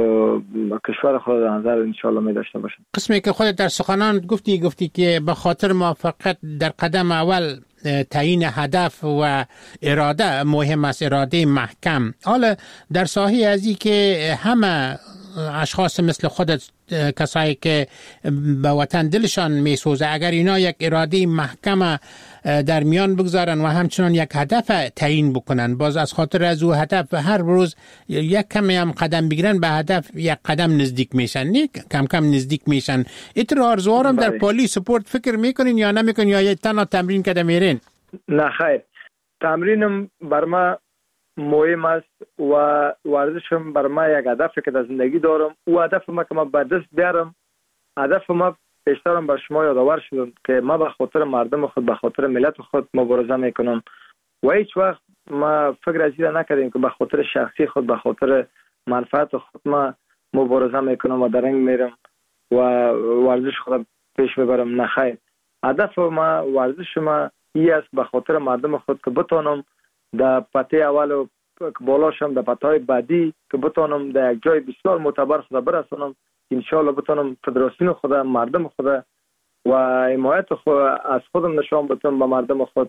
کشور خود در نظر انشاءالله می داشته باشن. قسمی که خودت در سخنان گفتی گفتی که به خاطر موفقیت در قدم اول تعیین هدف و اراده مهم است، اراده محکم. حالا در ساحه ازی که همه اشخاص مثل خودت، کسایی که به وطن دلشان میسوزه، اگر اینا یک اراده محکم در میان بگذارن و همچنان یک هدف تعیین بکنن، باز از خاطر از او هدف هر روز یک کمی هم قدم بگیرن به هدف یک قدم نزدیک میشن، نه کم کم نزدیک میشن. ایتر آرزوارم در پالی سپورت فکر میکنین یا نمیکنین یا یک تنها تمرین کده میرین؟ نه خیر، تمرینم بر ما مهم است و ورزشم بر ما یک هدف که در زندگی دارم. او هدف ما که ما به دست بیارم، هدف ما پیشترم بر شما یادآور شدم که ما به خاطر مردم خود، به خاطر ملت خود مبارزه میکنم و هیچ وقت ما فکر از این نکردیم که به خاطر شخصی خود، به خاطر منفعت خود ما مبارزه میکنم و درنگ میرم و ورزش خود پیش ببرم. نه خیر، هدف ما، ورزش ما این است به خاطر مردم خود که بتونم در پته اول و بالاشم در پته های بعدی که بتونم در یک جای بسیار معتبر خود برسونم. انشاءالله بتونم فدراسیون خود، مردم خود و حمایت خود از خودم نشان بدم به مردم خود.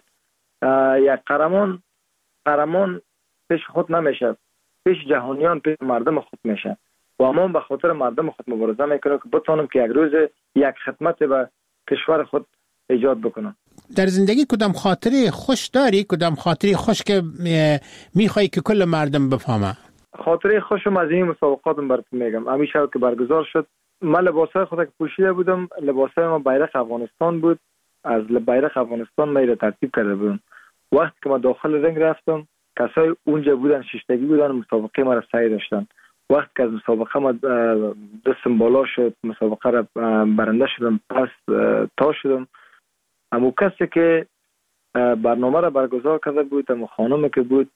یک قهرمان قهرمان پیش خود نمیشه، پیش جهانیان، پیش مردم خود میشه و ما به خاطر مردم خود مبارزه میکنم که بتونم که یک روز یک خدمت به کشور خود ایجاد بکنم. در زندگی کدام خاطره خوش داری؟ کدام خاطره خوش که میخوایی که کل مردم بفهمه؟ خاطره خوشم از این مسابقاتم براتون میگم. همیشه که برگزار شد، من لباسای خود که پوشیده بودم، لباسای ما بیرق افغانستان بود، از بیرق افغانستان ما را ترتیب کرده بودم. وقتی که ما داخل رنگ رفتم، کسای اونجا بودن، ششتگی بودن، مسابقه ما را سعی داشتن. وقتی که از مسابقه ما دستم بالا شد، مسابقه را برنده شدم، پس تا شدم، اما کسی که برنامه را برگزار کرده بود، اما خانم که بود،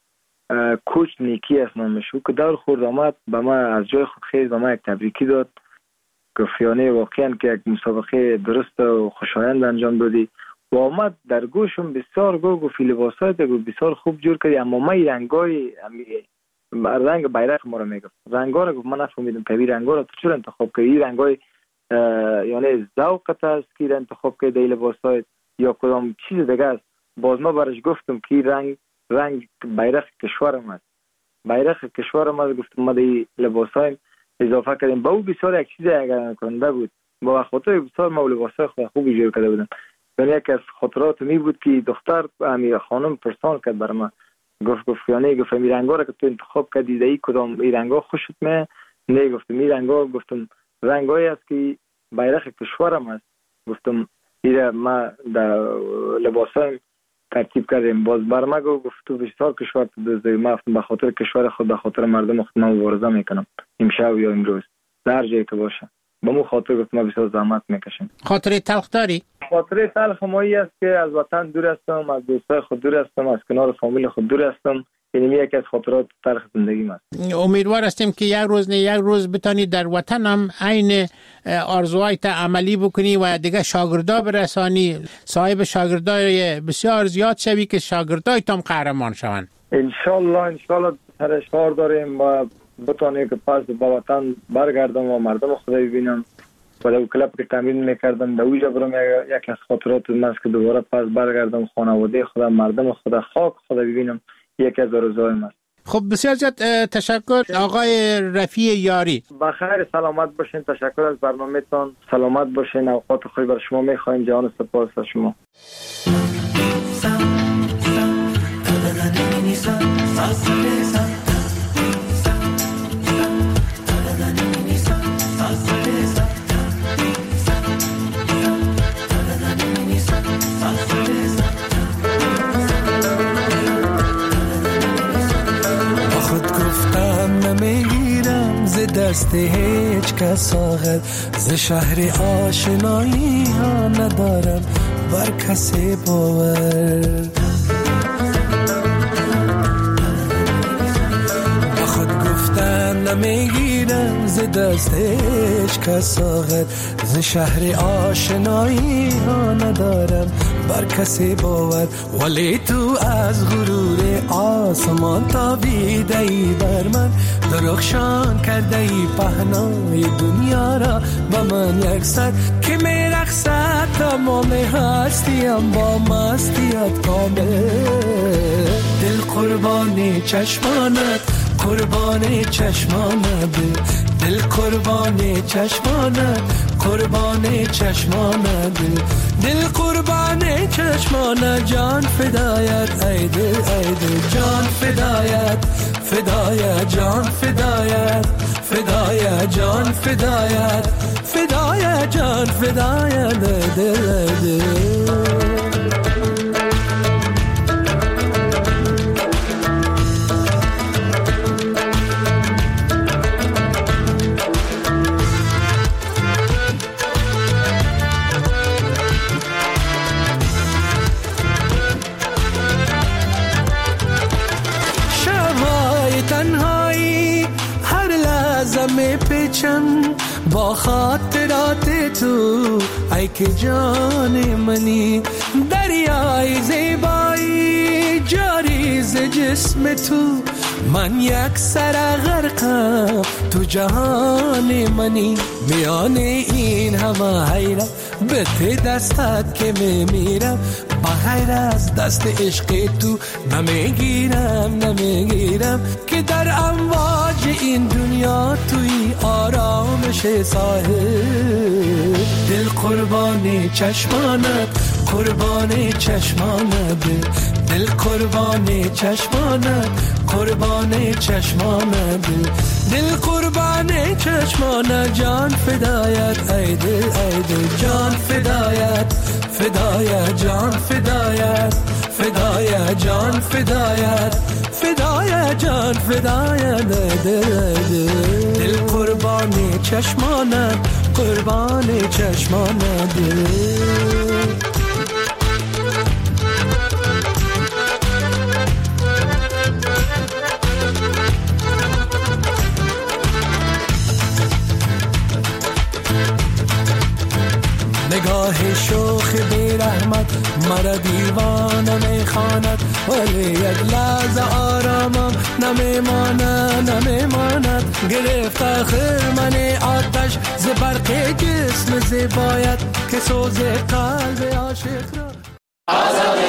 کوچ نیکی است نامش، که دور خورد آمد به ما از جای خود خیز به ما یک تبریکی داد، گفتیانه واقعا که یک مسابقه درست و خوشایند انجام دادی و آمد در گوشم بسیار گو گفت لباسات گو بسیار خوب جور کردی، اما ما این رنگای رنگ بیرق ما رو میگفت، رنگا رو گفت من نفهمیدم که این رنگا رو تو چرا انتخاب کردی؟ این رنگای یعنی ذوقت است که انتخاب کردی این لباسات یا کدام چیز دیگه است؟ باز ما برش گفتم که رنگ رنگ بیرق کشورم است، بیرق کشورم است. گفتم ما این لباسای اضافه کردیم، با او بسیار یک چیز اگر کننده بود، با خاطر بسیار ما لباسای خود خوبی جور کرده بودم. یعنی یک از خاطرات می بود که دختر امیر خانم پرسان کرد بر من، گفت گفت یعنی گفت این رنگا رو که تو انتخاب کردی ای کدام این رنگا خوشت میاد؟ نه گفتم این رنگا، گفتم رنگایی است که بیرق کشورم است. گفتم این ما در لباسای ترتیب کردیم. باز بر ما گفت تو بسیار کشور تو دوزی، ما به خاطر کشور خود به خاطر مردم خود مبارزه میکنم امشب یا امروز در جایی که باشه، با مو خاطر گفت ما بسیار زحمت میکشیم. خاطر تلخ داری؟ خاطر تلخ مایی است که از وطن دور هستم، از دوستای خود دور هستم، از کنار فامیل خود دور هستم. این یکی از خاطرات تلخ زندگیم است. امیدوار هستیم که یک روز نه یک روز بتانی در وطن هم عین آرزوهایت عملی بکنی و دیگه شاگردا برسانی، صاحب شاگردای بسیار زیاد شوی که شاگردای تام قهرمان شوند. ان شاء الله ان شاء الله سرش کار داریم و بتونیم که پس به وطن برگردم و مردم خود ببینم. ولی کلاب که تمرین میکردم در اوجا برم یک از خاطرات من است که دوباره پس برگردم خانواده خودم، مردم خودم، خاک خودم ببینم، یکی از آرزوهایم است. خب بسیار زیاد تشکر آقای رفیع یاری. بخیر سلامت باشین، تشکر از برنامه‌تان، سلامت باشین، اوقات خوبی بر شما میخوایم، جان سپاس از شما. نمیگیرم ز دست هیچ کس آخر، ز شهر آشنایی ها ندارم بر کسی باور. با خود گفتن نمیگیرم ز دست هیچ کس آخر، ز شهر آشنایی ها ندارم بر کسی باور. ولی تو از غرور آسمان تابیده ای بر من، درخشان کرده ای پهنای دنیا را با من یکسر، که می رقصد تمام هستیم با مستیت کامل. دل قربانی چشمانت، قربانی چشمانت، دل قربانی چشمانت، قربانی چشمانت، دل قربانی چشمانت، جان فدایت ای دل ای دل، جان فدایت فدایت، جان فدایت فدایت، جان فدایت فدایت، جان فدایت دل دل. با خاطرات تو ای که جان منی، دریای زیبایی جاری ز جسم تو، من یک سر غرقم تو جهان منی. میان این همه حیرت به ته دستت که میمیرم، بغیر از دست عشق تو نمیگیرم نمیگیرم، که در امواج این دنیا توی آرامش ساحل. دل قربانی چشمانت، قربانی چشمانت، دل قربانی چشمانت، قربانی چشمانت، دل قربانی چشمانت، جان فدایت ای دل ای دل، جان فدایت فدایت، جان فدایت فدایت، جان فدایت فدایت، جان فدایت دل دل، دل قربانی چشمانت، قربانی چشمانت دل. مرا دیوانه میخواند ولی یک لحظه آرامم نمیماند نمیماند گرفت آخر من آتش ز برق جسم زیبایت که سوز قلب عاشق را